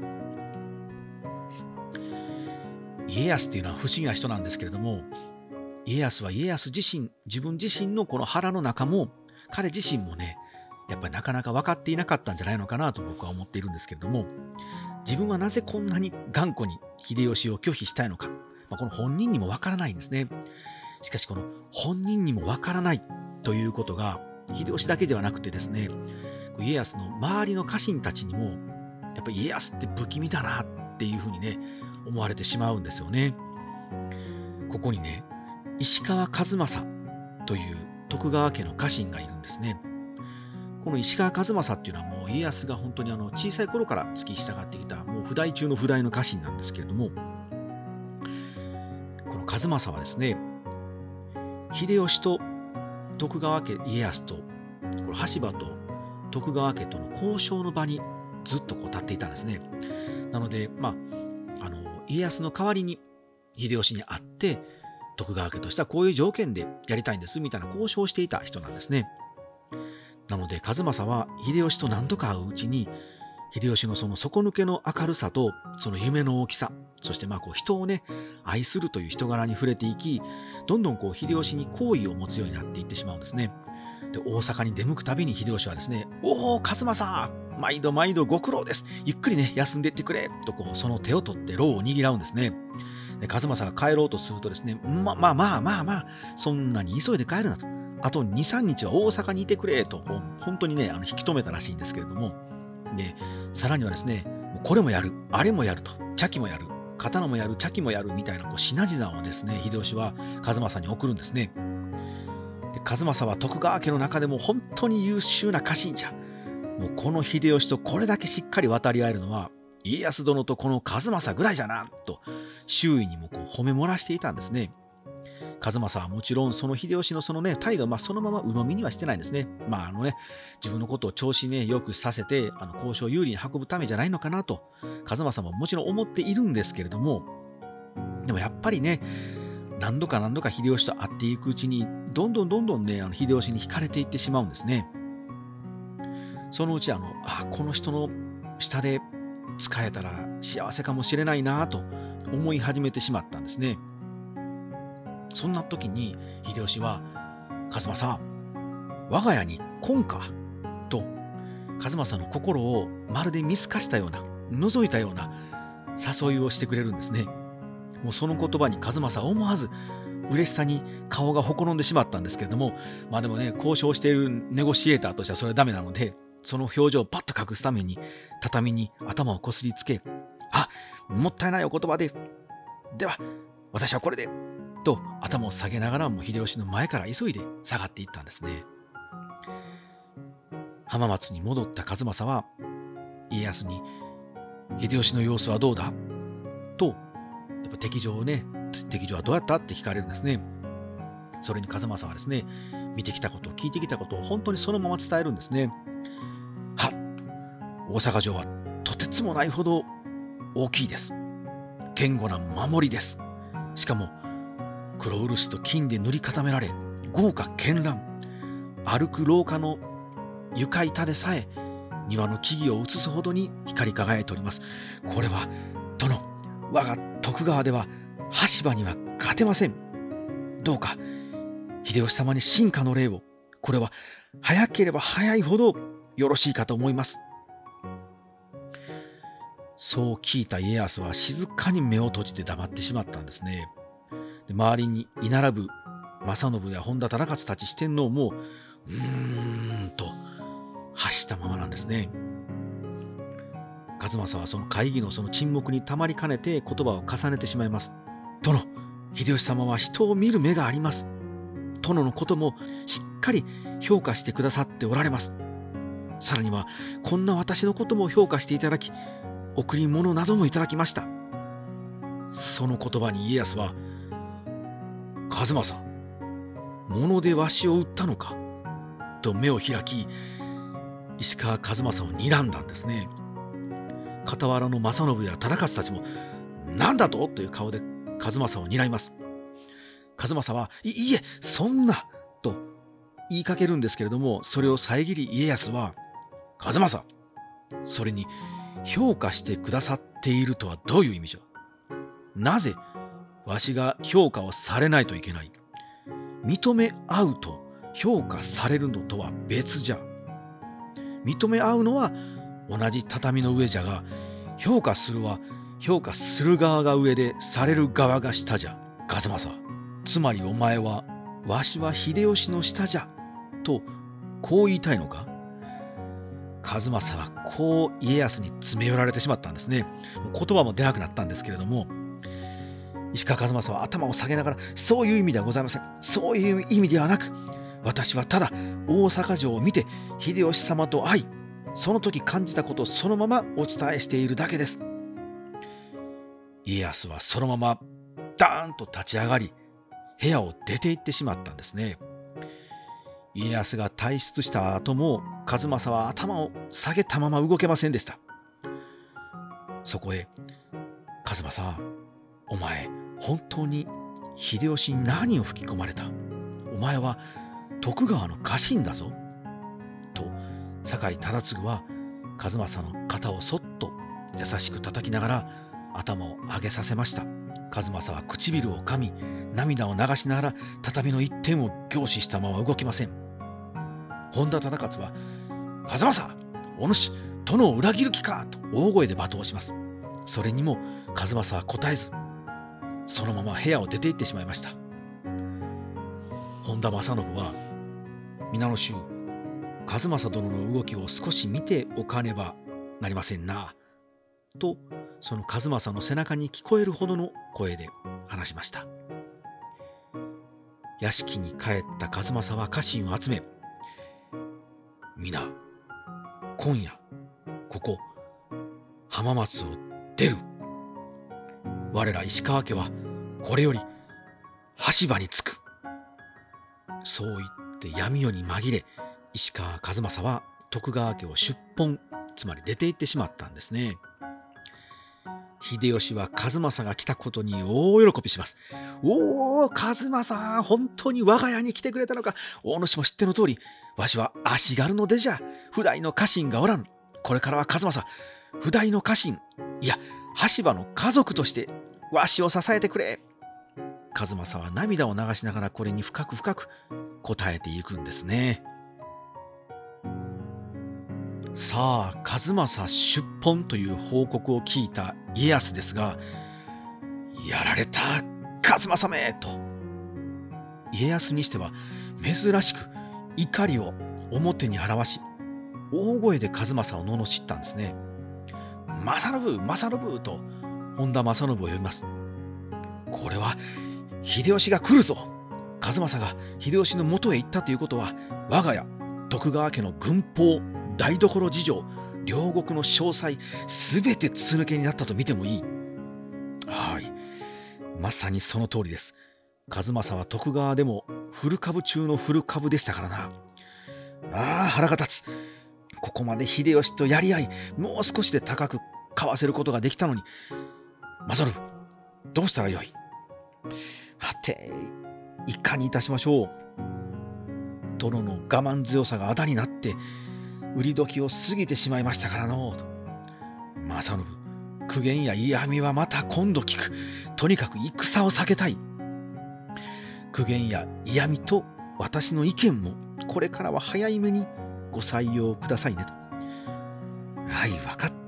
家康っていうのは不思議な人なんですけれども、家康は家康自身、自分自身のこの腹の中も彼自身もね、やっぱりなかなか分かっていなかったんじゃないのかなと僕は思っているんですけれども、自分はなぜこんなに頑固に秀吉を拒否したいのか、この本人にも分からないんですね。しかしこの本人にも分からないということが秀吉だけではなくてですね、家康の周りの家臣たちにもやっぱり家康って不気味だなっていうふうにね思われてしまうんですよね。ここにね、石川数正という徳川家の家臣がいるんですね。この石川数正っていうのはもう家康が本当に小さい頃から付き従ってきたもう不代中の不代の家臣なんですけれども、この数正はですね、秀吉と徳川家家康とこれ羽柴と徳川家との交渉の場にずっと立っていたんですね。なので家康の代わりに秀吉に会って徳川家としてはこういう条件でやりたいんですみたいな交渉をしていた人なんですね。なので数正は秀吉と何度か会ううちに秀吉のその底抜けの明るさとその夢の大きさ、そして人をね愛するという人柄に触れていき、どんどん秀吉に好意を持つようになっていってしまうんですね。で、大阪に出向くたびに秀吉はですね、おお数正、毎度毎度ご苦労です、ゆっくりね休んでいってくれとその手を取って牢を握らうんですね。で、数正が帰ろうとするとですね、まあそんなに急いで帰るなと、あと 2,3 日は大阪にいてくれと本当にね引き止めたらしいんですけれども、でさらにはですね、これもやるあれもやると、茶器もやる刀もやる、茶器もやるみたいな品々をですね、秀吉は数正に送るんですね。で、数正は徳川家の中でも本当に優秀な家臣じゃ。もうこの秀吉とこれだけしっかり渡り合えるのは、家康殿とこの数正ぐらいじゃな、と周囲にも褒め漏らしていたんですね。数正はもちろんその秀吉のそのね、態度はそのまま鵜呑みにはしてないんですね。自分のことを調子ね、よくさせて、交渉有利に運ぶためじゃないのかなと、数正ももちろん思っているんですけれども、でもやっぱりね、何度か秀吉と会っていくうちに、どんどんね、秀吉に惹かれていってしまうんですね。そのうちこの人の下で使えたら幸せかもしれないなと思い始めてしまったんですね。そんな時に秀吉は、数正、我が家に来んかと、数正の心をまるで見透かしたような、覗いたような誘いをしてくれるんですね。もうその言葉に数正は思わず嬉しさに顔がほころんでしまったんですけれども、でもね、交渉しているネゴシエーターとしてはそれはダメなので、その表情をパッと隠すために畳に頭をこすりつけ、もったいないお言葉で、では私はこれでと頭を下げながらも秀吉の前から急いで下がっていったんですね。浜松に戻った数正は家康に、秀吉の様子はどうだと、やっぱ敵場はどうやったって聞かれるんですね。それに数正はですね、見てきたこと、聞いてきたことを本当にそのまま伝えるんですね。大阪城はとてつもないほど大きいです。堅固な守りです。しかも黒漆と金で塗り固められ、豪華絢爛。歩く廊下の床板でさえ庭の木々を映すほどに光り輝いております。これは殿、我が徳川では羽柴には勝てません。どうか秀吉様に臣下の礼を。これは早ければ早いほどよろしいかと思います。そう聞いた家康は静かに目を閉じて黙ってしまったんですね。で、周りに居並ぶ正信や本田忠勝たち四天王もと発したままなんですね。数正はその会議のその沈黙にたまりかねて言葉を重ねてしまいます。殿、秀吉様は人を見る目があります。殿のこともしっかり評価してくださっておられます。さらにはこんな私のことも評価していただき、贈り物などもいただきました。その言葉に家康は、数正、物でわしを売ったのかと目を開き、石川数正を睨んだんですね。傍らの正信や忠勝たちも、なんだとという顔で数正を睨みます。数正はいえ、そんなと言いかけるんですけれども、それを遮り家康は、数正、それに評価してくださっているとはどういう意味じゃ。なぜわしが評価をされないといけない。認め合うと評価されるのとは別じゃ。認め合うのは同じ畳の上じゃが、評価するは評価する側が上でされる側が下じゃ。数正、つまりお前はわしは秀吉の下じゃとこう言いたいのか。数正はこう家康に詰め寄られてしまったんですね。言葉も出なくなったんですけれども、石川数正は頭を下げながら、そういう意味ではございません。そういう意味ではなく、私はただ大阪城を見て秀吉様と会い、その時感じたことをそのままお伝えしているだけです。家康はそのままダーンと立ち上がり、部屋を出て行ってしまったんですね。家康が退出した後も数正は頭を下げたまま動けませんでした。そこへ、数正、お前本当に秀吉に何を吹き込まれた。お前は徳川の家臣だぞ。と酒井忠次は数正の肩をそっと優しく叩きながら頭を上げさせました。数正は唇を噛み、涙を流しながら畳の一点を凝視したまま動きません。本田忠勝は、数正、お主、殿を裏切る気かと大声で罵倒します。それにも数正は答えず、そのまま部屋を出て行ってしまいました。本田正信は、皆の衆、数正殿の動きを少し見ておかねばなりませんな、とその数正の背中に聞こえるほどの声で話しました。屋敷に帰った数正は家臣を集め、皆、今夜、ここ、浜松を出る。我ら石川家は、これより、羽柴に着く。そう言って闇夜に紛れ、石川数正は徳川家を出奔、つまり出て行ってしまったんですね。秀吉は数正が来たことに大喜びします。おお、数正、本当に我が家に来てくれたのか。お主も知っての通り、わしは足軽の出じゃ。譜代の家臣がおらぬ。これからは数正、譜代の家臣、いや、羽柴の家族として、わしを支えてくれ。数正は涙を流しながらこれに深く深く答えていくんですね。さあ、数正出奔という報告を聞いた家康ですが、やられた数正めと、家康にしては珍しく怒りを表に表し、大声で数正を罵ったんですね。正信、正信と本田正信を呼びます。これは秀吉が来るぞ。数正が秀吉の元へ行ったということは、我が家徳川家の軍法、台所事情、両国の詳細、すべて筒抜けになったと見てもいい。はい、まさにその通りです。数正は徳川でも古株中の古株でしたからな。ああ、腹が立つ。ここまで秀吉とやり合い、もう少しで高く買わせることができたのに。正信、どうしたらよい。はて、いかにいたしましょう。殿の我慢強さがあだになって、売り時を過ぎてしまいましたからの。正信、苦言や嫌味はまた今度聞く。とにかく戦を避けたい。苦言や嫌味と私の意見も、これからは早い目にご採用くださいねと。はい、わかった。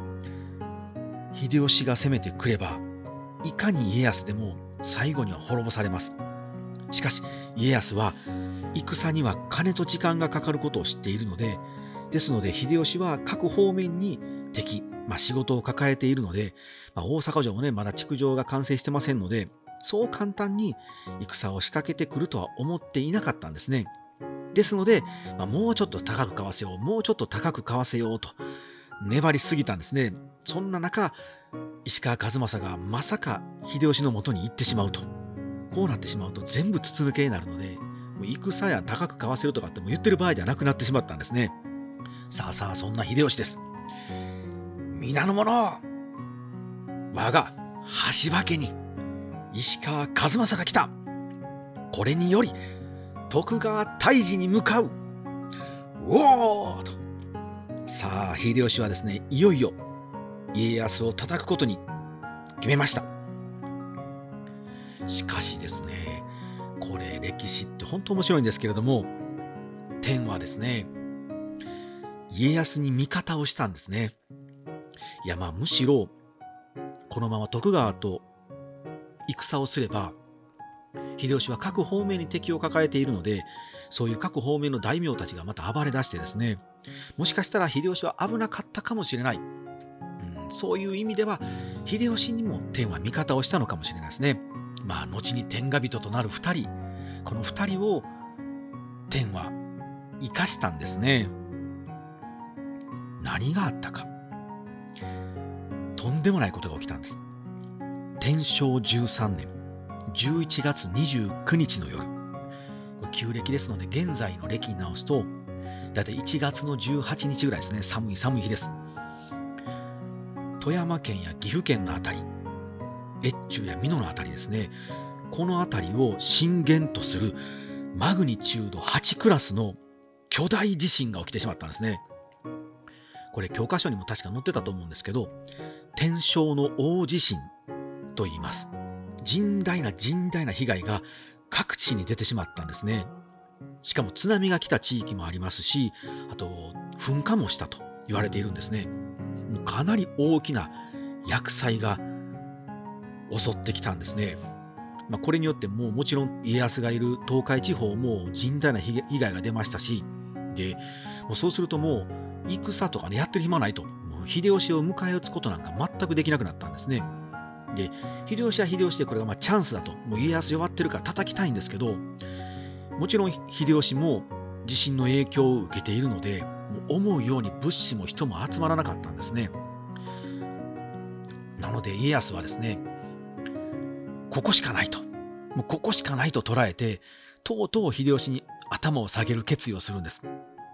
秀吉が攻めてくれば、いかに家康でも最後には滅ぼされます。しかし家康は戦には金と時間がかかることを知っているので、ですので秀吉は各方面に敵、仕事を抱えているので、大阪城もね、まだ築城が完成してませんので、そう簡単に戦を仕掛けてくるとは思っていなかったんですね。ですので、もうちょっと高く買わせよう、もうちょっと高く買わせようと粘りすぎたんですね。そんな中、石川数正がまさか秀吉のもとに行ってしまうと。こうなってしまうと全部筒抜けになるので、もう戦や高く買わせるとかっても言ってる場合じゃなくなってしまったんですね。さあさあ、そんな秀吉です。皆の者、我が羽柴家に石川数正が来た。これにより徳川退治に向かう。おおと。さあ、秀吉はですね、いよいよ家康を叩くことに決めました。しかしですね、これ歴史って本当面白いんですけれども、天はですね、家康に味方をしたんですね。いや、むしろこのまま徳川と戦をすれば、秀吉は各方面に敵を抱えているので、そういう各方面の大名たちがまた暴れ出してですね、もしかしたら秀吉は危なかったかもしれない。そういう意味では秀吉にも天は味方をしたのかもしれないですね。後に天下人となる2人、この2人を天は生かしたんですね。何があったか。とんでもないことが起きたんです。天正13年11月29日の夜、これ旧暦ですので現在の暦に直すとだいたい1月の18日ぐらいですね。寒い日です。富山県や岐阜県のあたり、越中や美濃のあたりですね、このあたりを震源とするマグニチュード8クラスの巨大地震が起きてしまったんですね。これ教科書にも確か載ってたと思うんですけど、天正の大地震と言います。甚大な被害が各地に出てしまったんですね。しかも津波が来た地域もありますし、あと噴火もしたと言われているんですね。もうかなり大きな厄災が襲ってきたんですね。これによってもちろん家康がいる東海地方も甚大な被害が出ましたし、でもうそうするともう戦とかね、やってる暇ないと、も秀吉を迎え撃つことなんか全くできなくなったんですね。で、秀吉は秀吉でこれがチャンスだと、もう家康弱ってるから叩きたいんですけど、もちろん秀吉も地震の影響を受けているので、もう思うように物資も人も集まらなかったんですね。なので家康はですね、ここしかないと、もうここしかないと捉えて、とうとう秀吉に頭を下げる決意をするんです。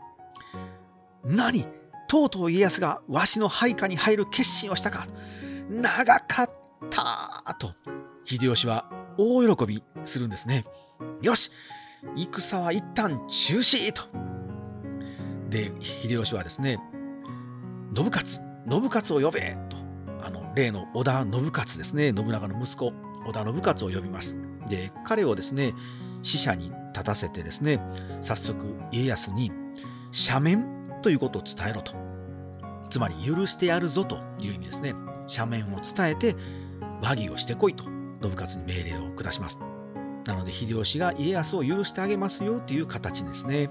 何、とうとう家康がわしの配下に入る決心をしたか。長かったと秀吉は大喜びするんですね。よし、戦は一旦中止と。で、秀吉はですね、信雄を呼べと、例の織田信雄ですね、信長の息子織田信雄を呼びます。で、彼をですね、使者に立たせてですね、早速家康に赦免ということを伝えろと。つまり許してやるぞという意味ですね。赦免を伝えて和議をしてこいと信雄に命令を下します。なので秀吉が家康を許してあげますよという形ですね。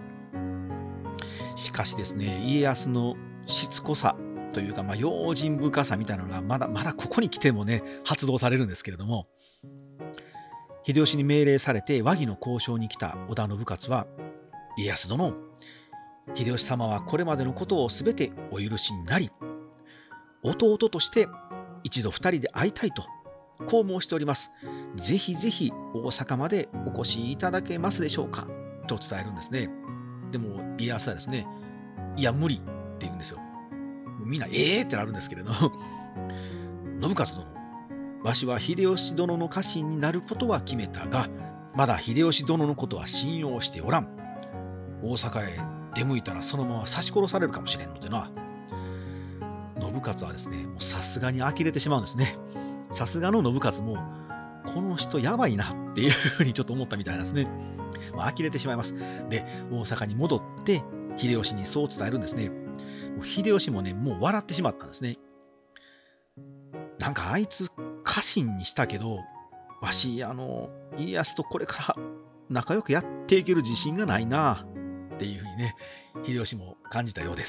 しかしですね、家康のしつこさというか、用心深さみたいなのがまだここに来てもね、発動されるんですけれども、秀吉に命令されて和議の交渉に来た織田信雄は、家康殿、秀吉様はこれまでのことをすべてお許しになり、弟として一度二人で会いたいと、こう申しております。ぜひぜひ大阪までお越しいただけますでしょうかと伝えるんですね。でも家康はですね、いや無理って言うんですよ。みんなってなるんですけれど、信雄殿、わしは秀吉殿の家臣になることは決めたが、まだ秀吉殿のことは信用しておらん。大阪へ出向いたらそのまま刺し殺されるかもしれんのでな。信雄はですね、もうさすがに呆れてしまうんですね。さすがの信雄も、この人やばいなっていうふうにちょっと思ったみたいなんですね。呆れてしまいます。で、大阪に戻って秀吉にそう伝えるんですね。もう秀吉もね、もう笑ってしまったんですね。なんかあいつ家臣にしたけど、わし家康とこれから仲良くやっていける自信がないなっていうふうにね、秀吉も感じたようです。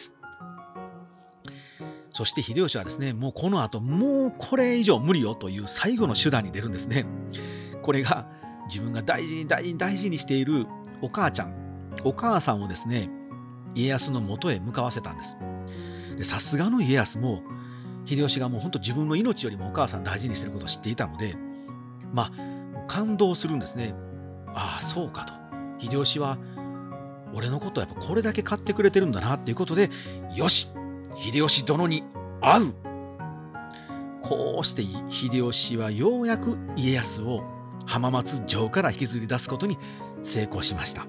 そして秀吉はですね、もうこの後もうこれ以上無理よという最後の手段に出るんですね。これが自分が大事にしているお母さんをですね、家康の元へ向かわせたんです。で、さすがの家康も秀吉がもう本当自分の命よりもお母さん大事にしていることを知っていたので、感動するんですね。ああ、そうかと。秀吉は俺のことをやっぱこれだけ買ってくれてるんだなっていうことで、よし、秀吉殿に会う。こうして秀吉はようやく家康を浜松城から引きずり出すことに成功しました。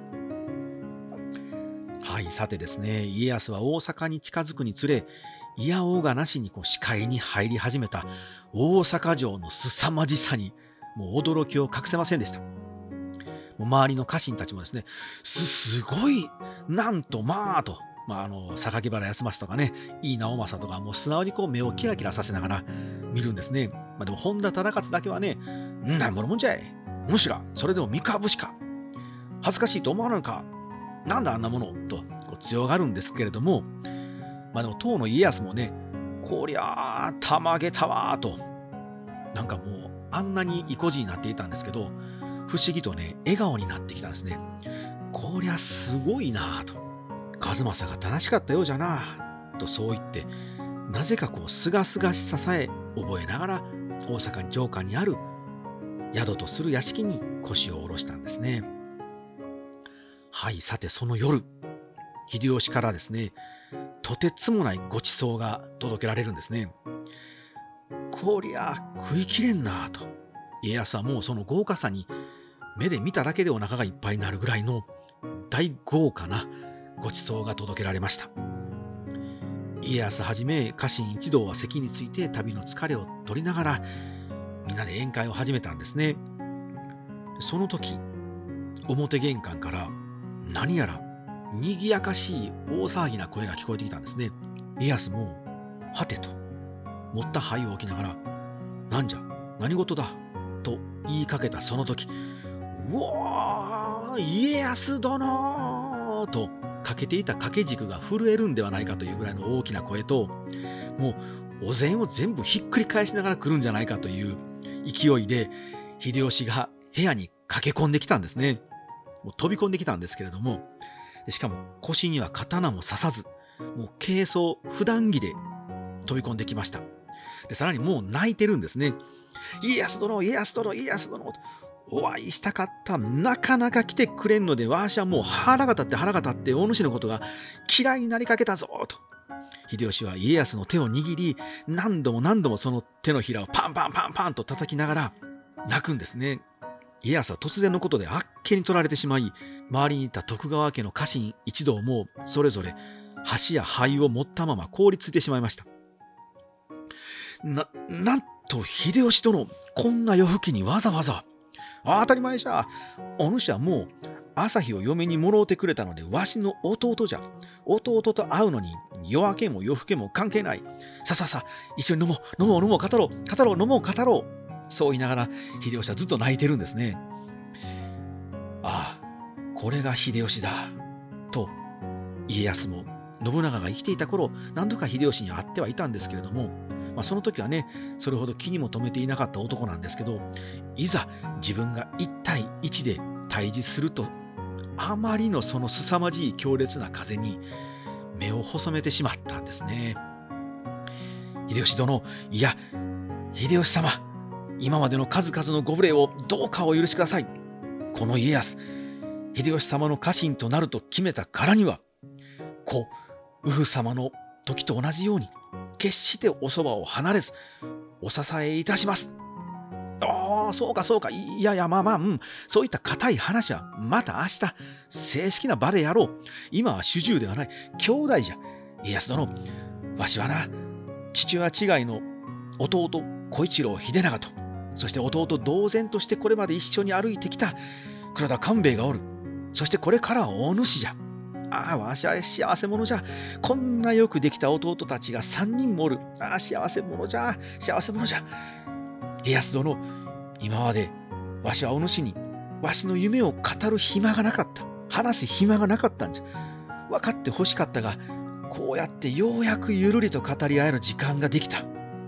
はい、さてですね、家康は大阪に近づくにつれ、いやおうがなしに視界に入り始めた大阪城の凄まじさにもう驚きを隠せませんでした。もう周りの家臣たちもですね、すごい、なんとと、榊原康政とかね、井伊直政とか、もう素直に目をキラキラさせながら見るんですね。でも本田忠勝だけはね、なんぼのもんじゃい。むしろ、それでも三河武士か。恥ずかしいと思わないのか。なんだあんなものと強がるんですけれども、でも当の家康もね、こりゃあたまげたわと、なんかもうあんなに意固地になっていたんですけど、不思議とね、笑顔になってきたんですね。こりゃすごいなと、数正が正しかったようじゃなとそう言って、なぜかすがすがしささえ覚えながら大阪城下にある宿とする屋敷に腰を下ろしたんですね。はい、さてその夜、秀吉からですね、とてつもないごちそうが届けられるんですね。こりゃ食いきれんなと、家康はもうその豪華さに目で見ただけでお腹がいっぱいになるぐらいの大豪華なごちそうが届けられました。家康はじめ家臣一同は席について旅の疲れを取りながらみんなで宴会を始めたんですね。その時、表玄関から何やら賑やかしい大騒ぎな声が聞こえてきたんですね。家康もはてと持った灰を置きながら、なんじゃ何事だと言いかけたその時、うおー、家康殿とかけていた掛け軸が震えるんではないかというぐらいの大きな声と、もうお膳を全部ひっくり返しながら来るんじゃないかという勢いで、秀吉が部屋に駆け込んできたんですね。もう飛び込んできたんですけれども、しかも腰には刀も刺さず、もう軽装普段着で飛び込んできました。でさらにもう泣いてるんですね。家康殿、家康殿、家康殿とお会いしたかった。なかなか来てくれんので、わしはもう腹が立って腹が立ってお主のことが嫌いになりかけたぞと。秀吉は家康の手を握り、何度も何度もその手のひらをパンパンパンパンと叩きながら泣くんですね。家康は突然のことであっけに取られてしまい、周りにいた徳川家の家臣一同もそれぞれ箸や灰を持ったまま凍りついてしまいました。なんと秀吉殿、こんな夜更けにわざわざ。当たり前じゃ。お主はもう朝日を嫁にもろうてくれたので、わしの弟じゃ。弟と会うのに夜明けも夜更けも関係ない。さささ、一緒に飲もう、飲もう、飲もう、語ろう、語ろう、飲もう、語ろう。そう言いながら秀吉はずっと泣いてるんですね。ああ、これが秀吉だ。と家康も信長が生きていた頃、何度か秀吉に会ってはいたんですけれども、その時はね、それほど気にも留めていなかった男なんですけど、いざ自分が1対1で対峙すると、あまりのその凄まじい強烈な風に目を細めてしまったんですね。秀吉殿、いや、秀吉様、今までの数々のご無礼をどうかお許しください。この家康、秀吉様の家臣となると決めたからには、故ウフ様の時と同じように、決しておそばを離れずお支えいたします。そうかそうか、いやいや、そういった固い話はまた明日正式な場でやろう。今は主従ではない、兄弟じゃ。家康殿、わしはな、父親違いの弟小一郎秀長と、そして弟同然としてこれまで一緒に歩いてきた黒田官兵衛がおる。そしてこれからはお主じゃ。わしは幸せ者じゃ。こんなよくできた弟たちが3人もおる。幸せ者じゃ。幸せ者じゃ。家康殿、今までわしはお主にわしの夢を語る暇がなかった。話す暇がなかったんじゃ。分かってほしかったが、こうやってようやくゆるりと語り合える時間ができた。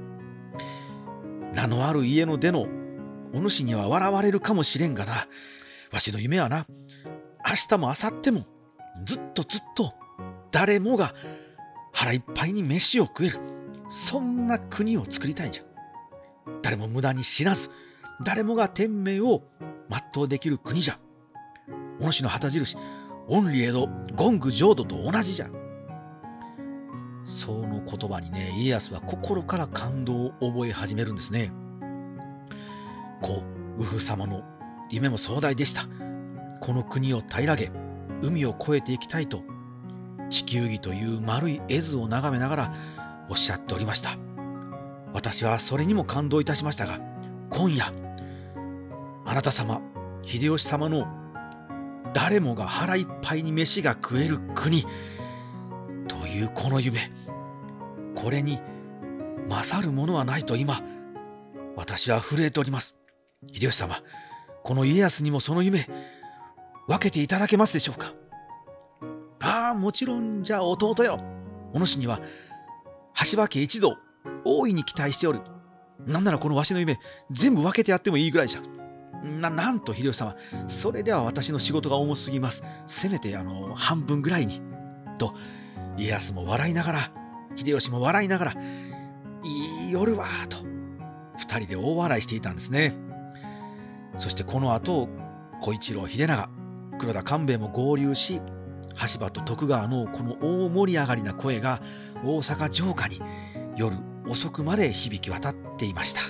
名のある家の出のお主には笑われるかもしれんがな、わしの夢はな、明日も明後日もずっと誰もが腹いっぱいに飯を食える、そんな国を作りたいんじゃ。誰も無駄に死なず、誰もが天命を全うできる国じゃ。お主の旗印、オンリエド、ゴング浄土と同じじゃ。その言葉にね、家康は心から感動を覚え始めるんですね。故ウフ様の夢も壮大でした。この国を平らげ、海を越えていきたいと、地球儀という丸い絵図を眺めながらおっしゃっておりました。私はそれにも感動いたしましたが、今夜、あなた様、秀吉様の誰もが腹いっぱいに飯が食える国というこの夢、これに勝るものはないと今、私は震えております。秀吉様、この家康にもその夢、分けていただけますでしょうか。もちろんじゃ弟よ。お主には橋場家一同大いに期待しておる。なんならこのわしの夢全部分けてやってもいいぐらいじゃ。なんと秀吉様、それでは私の仕事が重すぎます。せめて半分ぐらいに。と家康も笑いながら、秀吉も笑いながら、いい夜はと二人で大笑いしていたんですね。そしてこの後、小一郎秀長、黒田官兵衛も合流し、橋場と徳川のこの大盛り上がりな声が大阪城下に夜遅くまで響き渡っていました。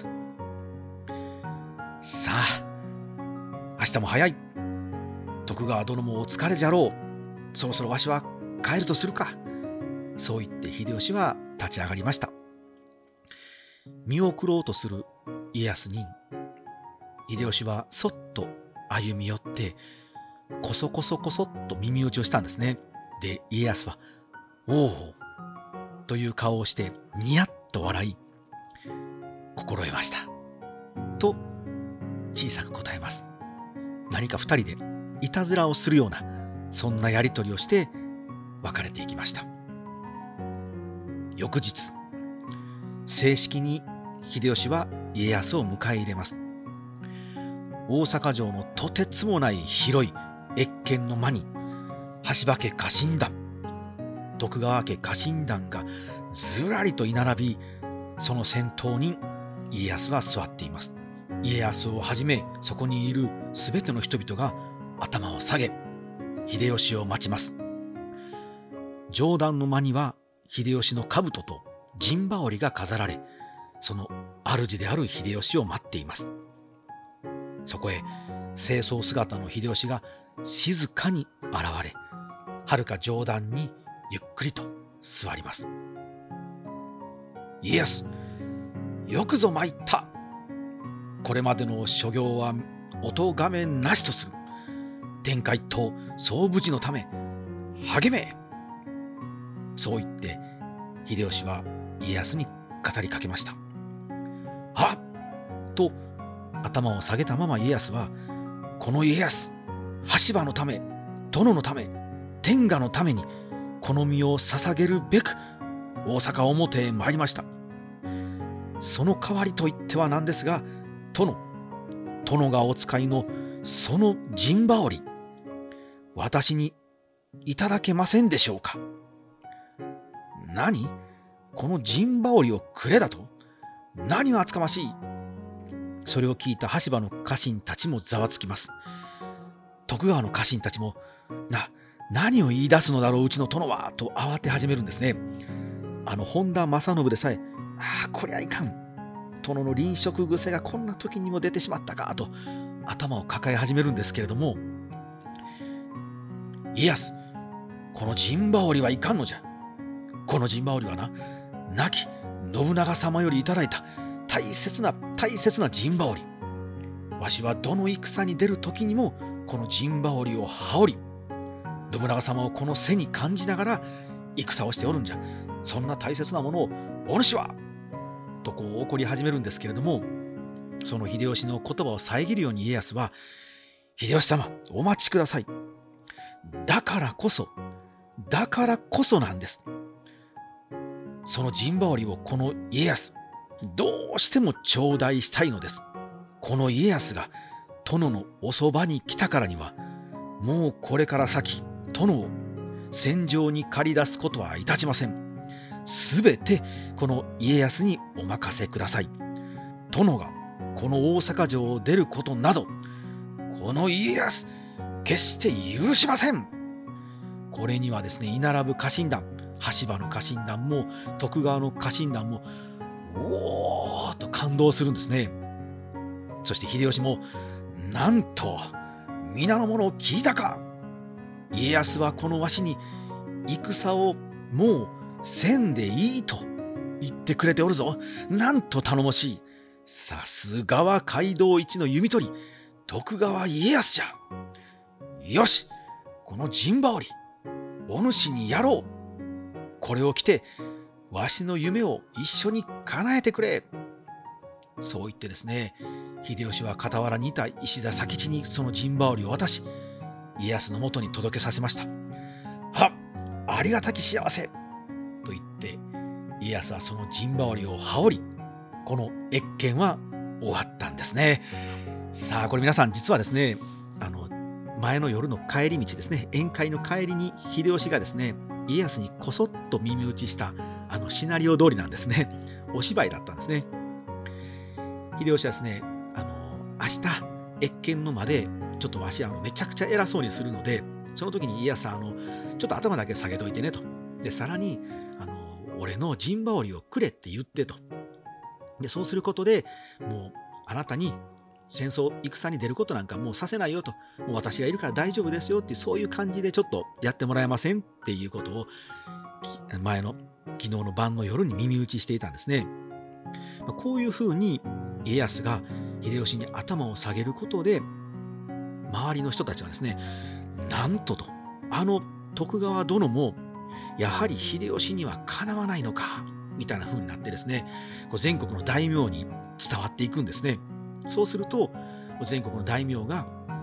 さあ、明日も早い。徳川殿もお疲れじゃろう。そろそろわしは帰るとするか。そう言って秀吉は立ち上がりました。見送ろうとする家康に、秀吉はそっと歩み寄って、こそこそこそっと耳打ちをしたんですね。で、家康は、おおという顔をしてニヤッと笑い、心得ました。と小さく答えます。何か二人でいたずらをするような、そんなやりとりをして、 分かれていきました。翌日、正式に秀吉は家康を迎え入れます。大阪城のとてつもない広い謁見の間に、羽柴家家臣団、徳川家家臣団がずらりと居並び、その先頭に家康は座っています。家康をはじめ、そこにいるすべての人々が頭を下げ、秀吉を待ちます。上段の間には秀吉の兜と陣羽織が飾られ、その主である秀吉を待っています。そこへ正装姿の秀吉が静かに現れ、遥か上段にゆっくりと座ります。家康、よくぞ参った。これまでの所業はお咎めなしとする。天下一統総無事のため励め。そう言って秀吉は家康に語りかけました。はっと頭を下げたまま家康は、この家康、羽柴のため、殿のため、天下のためにこの身を捧げるべく大阪表へ参りました。その代わりと言ってはなんですが、殿がお使いのその陣羽織、私にいただけませんでしょうか。何？この陣羽織をくれだと？何は厚かましい。それを聞いた羽柴の家臣たちもざわつきます。徳川の家臣たちも、何を言い出すのだろううちの殿は、と慌て始めるんですね。本田正信でさえ、こりゃいかん。殿の臨食癖がこんな時にも出てしまったかと頭を抱え始めるんですけれども、家康、この陣羽織はいかんのじゃ。この陣羽織は亡き信長様よりいただいた大切な陣羽織。わしはどの戦に出る時にもこの陣羽織を羽織り、信長様をこの背に感じながら戦をしておるんじゃ。そんな大切なものをお主はと怒り始めるんですけれども、その秀吉の言葉を遮るように家康は、秀吉様お待ちください。だからこそなんです。その陣羽織をこの家康、どうしても頂戴したいのです。この家康が殿のおそばに来たからには、もうこれから先殿を戦場に駆り出すことはいたしません。すべてこの家康にお任せください。殿がこの大阪城を出ることなど、この家康決して許しません。これにはですね、居並ぶ家臣団、羽柴の家臣団も徳川の家臣団もおーっと感動するんですね。そして秀吉も、なんと皆の者を聞いたか。家康はこのわしに戦をもうせんでいいと言ってくれておるぞ。なんと頼もしい。さすがは街道一の弓取り、徳川家康じゃ。よし、この陣羽織、お主にやろう。これを着て、わしの夢を一緒に叶えてくれ。そう言ってですね、秀吉は傍らにいた石田佐吉にその陣羽織を渡し、家康のもとに届けさせました。はっ、ありがたき幸せと言って、家康はその陣羽織を羽織り、この謁見は終わったんですね。さあ、これ皆さん実はですね、前の夜の帰り道ですね、宴会の帰りに秀吉がですね、家康にこそっと耳打ちしたシナリオ通りなんですね。お芝居だったんですね。秀吉はですね、明日謁見の間でちょっとわしめちゃくちゃ偉そうにするので、その時に家康さんちょっと頭だけ下げといてねと。でさらに俺の陣羽織をくれって言ってと。でそうすることでもうあなたに戦に出ることなんかもうさせないよと、もう私がいるから大丈夫ですよっていう、そういう感じでちょっとやってもらえませんっていうことを昨日の晩の夜に耳打ちしていたんですね。こういうふうに家康が秀吉に頭を下げることで、周りの人たちはですね、なんと徳川殿もやはり秀吉にはかなわないのかみたいな風になってですね、全国の大名に伝わっていくんですね。そうすると全国の大名が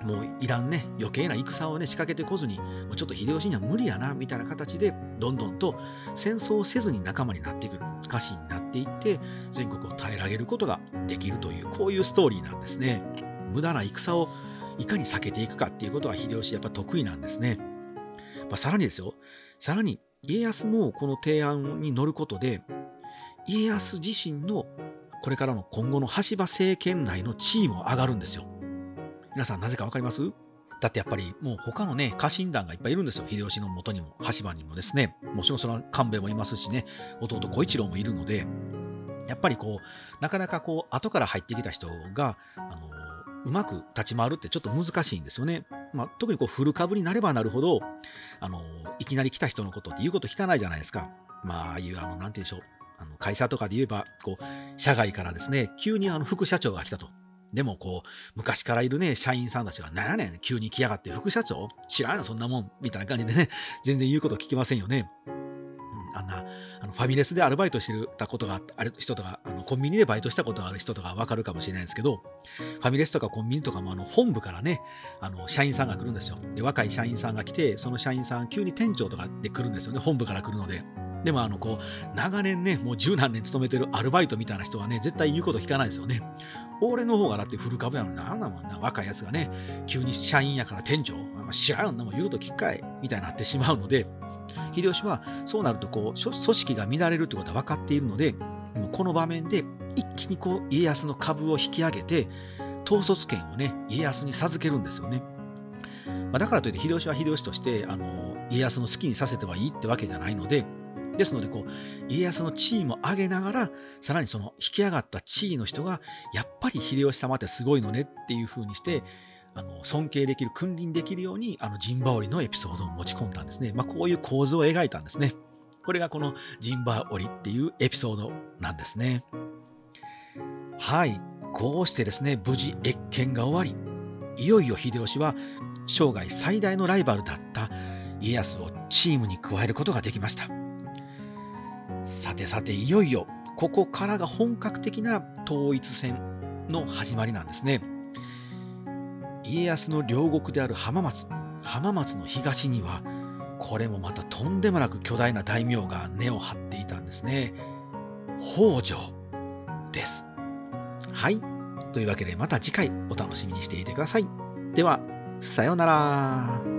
もういらんね、余計な戦をね、仕掛けてこずに、もうちょっと秀吉には無理やな、みたいな形で、どんどんと戦争をせずに仲間になっていく、家臣になっていって、全国を平らげることができるという、こういうストーリーなんですね。無駄な戦をいかに避けていくかっていうことは秀吉やっぱ得意なんですね。さらにですよ、さらに家康もこの提案に乗ることで、家康自身のこれからの今後の羽柴政権内の地位も上がるんですよ。皆さんなぜかわかります？だってやっぱりもう他のね、家臣団がいっぱいいるんですよ。秀吉の元にも、羽柴にもですね。もちろんその官兵衛もいますしね、弟小一郎もいるので、やっぱりこう、なかなかこう、後から入ってきた人が、うまく立ち回るってちょっと難しいんですよね。特にこう、古株になればなるほど、いきなり来た人のことって言うこと聞かないじゃないですか。ああいう、なんて言うんでしょう。会社とかで言えば、こう、社外からですね、急に副社長が来たと。でもこう、昔からいるね、社員さんたちが、なんやねん、急に来やがって副社長知らんよ、そんなもん。みたいな感じでね、全然言うこと聞きませんよね。あんな、ファミレスでアルバイトしてたことがある人とか、コンビニでバイトしたことがある人とかわかるかもしれないんですけど、ファミレスとかコンビニとかも本部からね、社員さんが来るんですよ。で、若い社員さんが来て、その社員さん、急に店長とかで来るんですよね、本部から来るので。でもこう、長年ね、もう十何年勤めてるアルバイトみたいな人はね、絶対言うこと聞かないですよね。俺の方がだってフル株やのになんなもんな、若いやつがね、急に社員やから店長、知らんよんなもん言うこと聞くかい、みたいになってしまうので、秀吉はそうなるとこう組織が乱れるということは分かっているので、もうこの場面で一気にこう家康の株を引き上げて、統率権をね、家康に授けるんですよね。だからといって秀吉は秀吉として家康の好きにさせてはいいってわけじゃないので、ですのでこう家康の地位も上げながら、さらにその引き上がった地位の人がやっぱり秀吉様ってすごいのねっていう風にして、尊敬できる、君臨できるように陣羽織のエピソードを持ち込んだんですね。こういう構図を描いたんですね。これがこの陣羽織っていうエピソードなんですね。はい、こうしてですね、無事謁見が終わり、いよいよ秀吉は生涯最大のライバルだった家康をチームに加えることができました。さてさて、いよいよここからが本格的な統一戦の始まりなんですね。家康の領国である浜松の東には、これもまたとんでもなく巨大な大名が根を張っていたんですね。北条です。はい。というわけでまた次回お楽しみにしていてください。では、さようなら。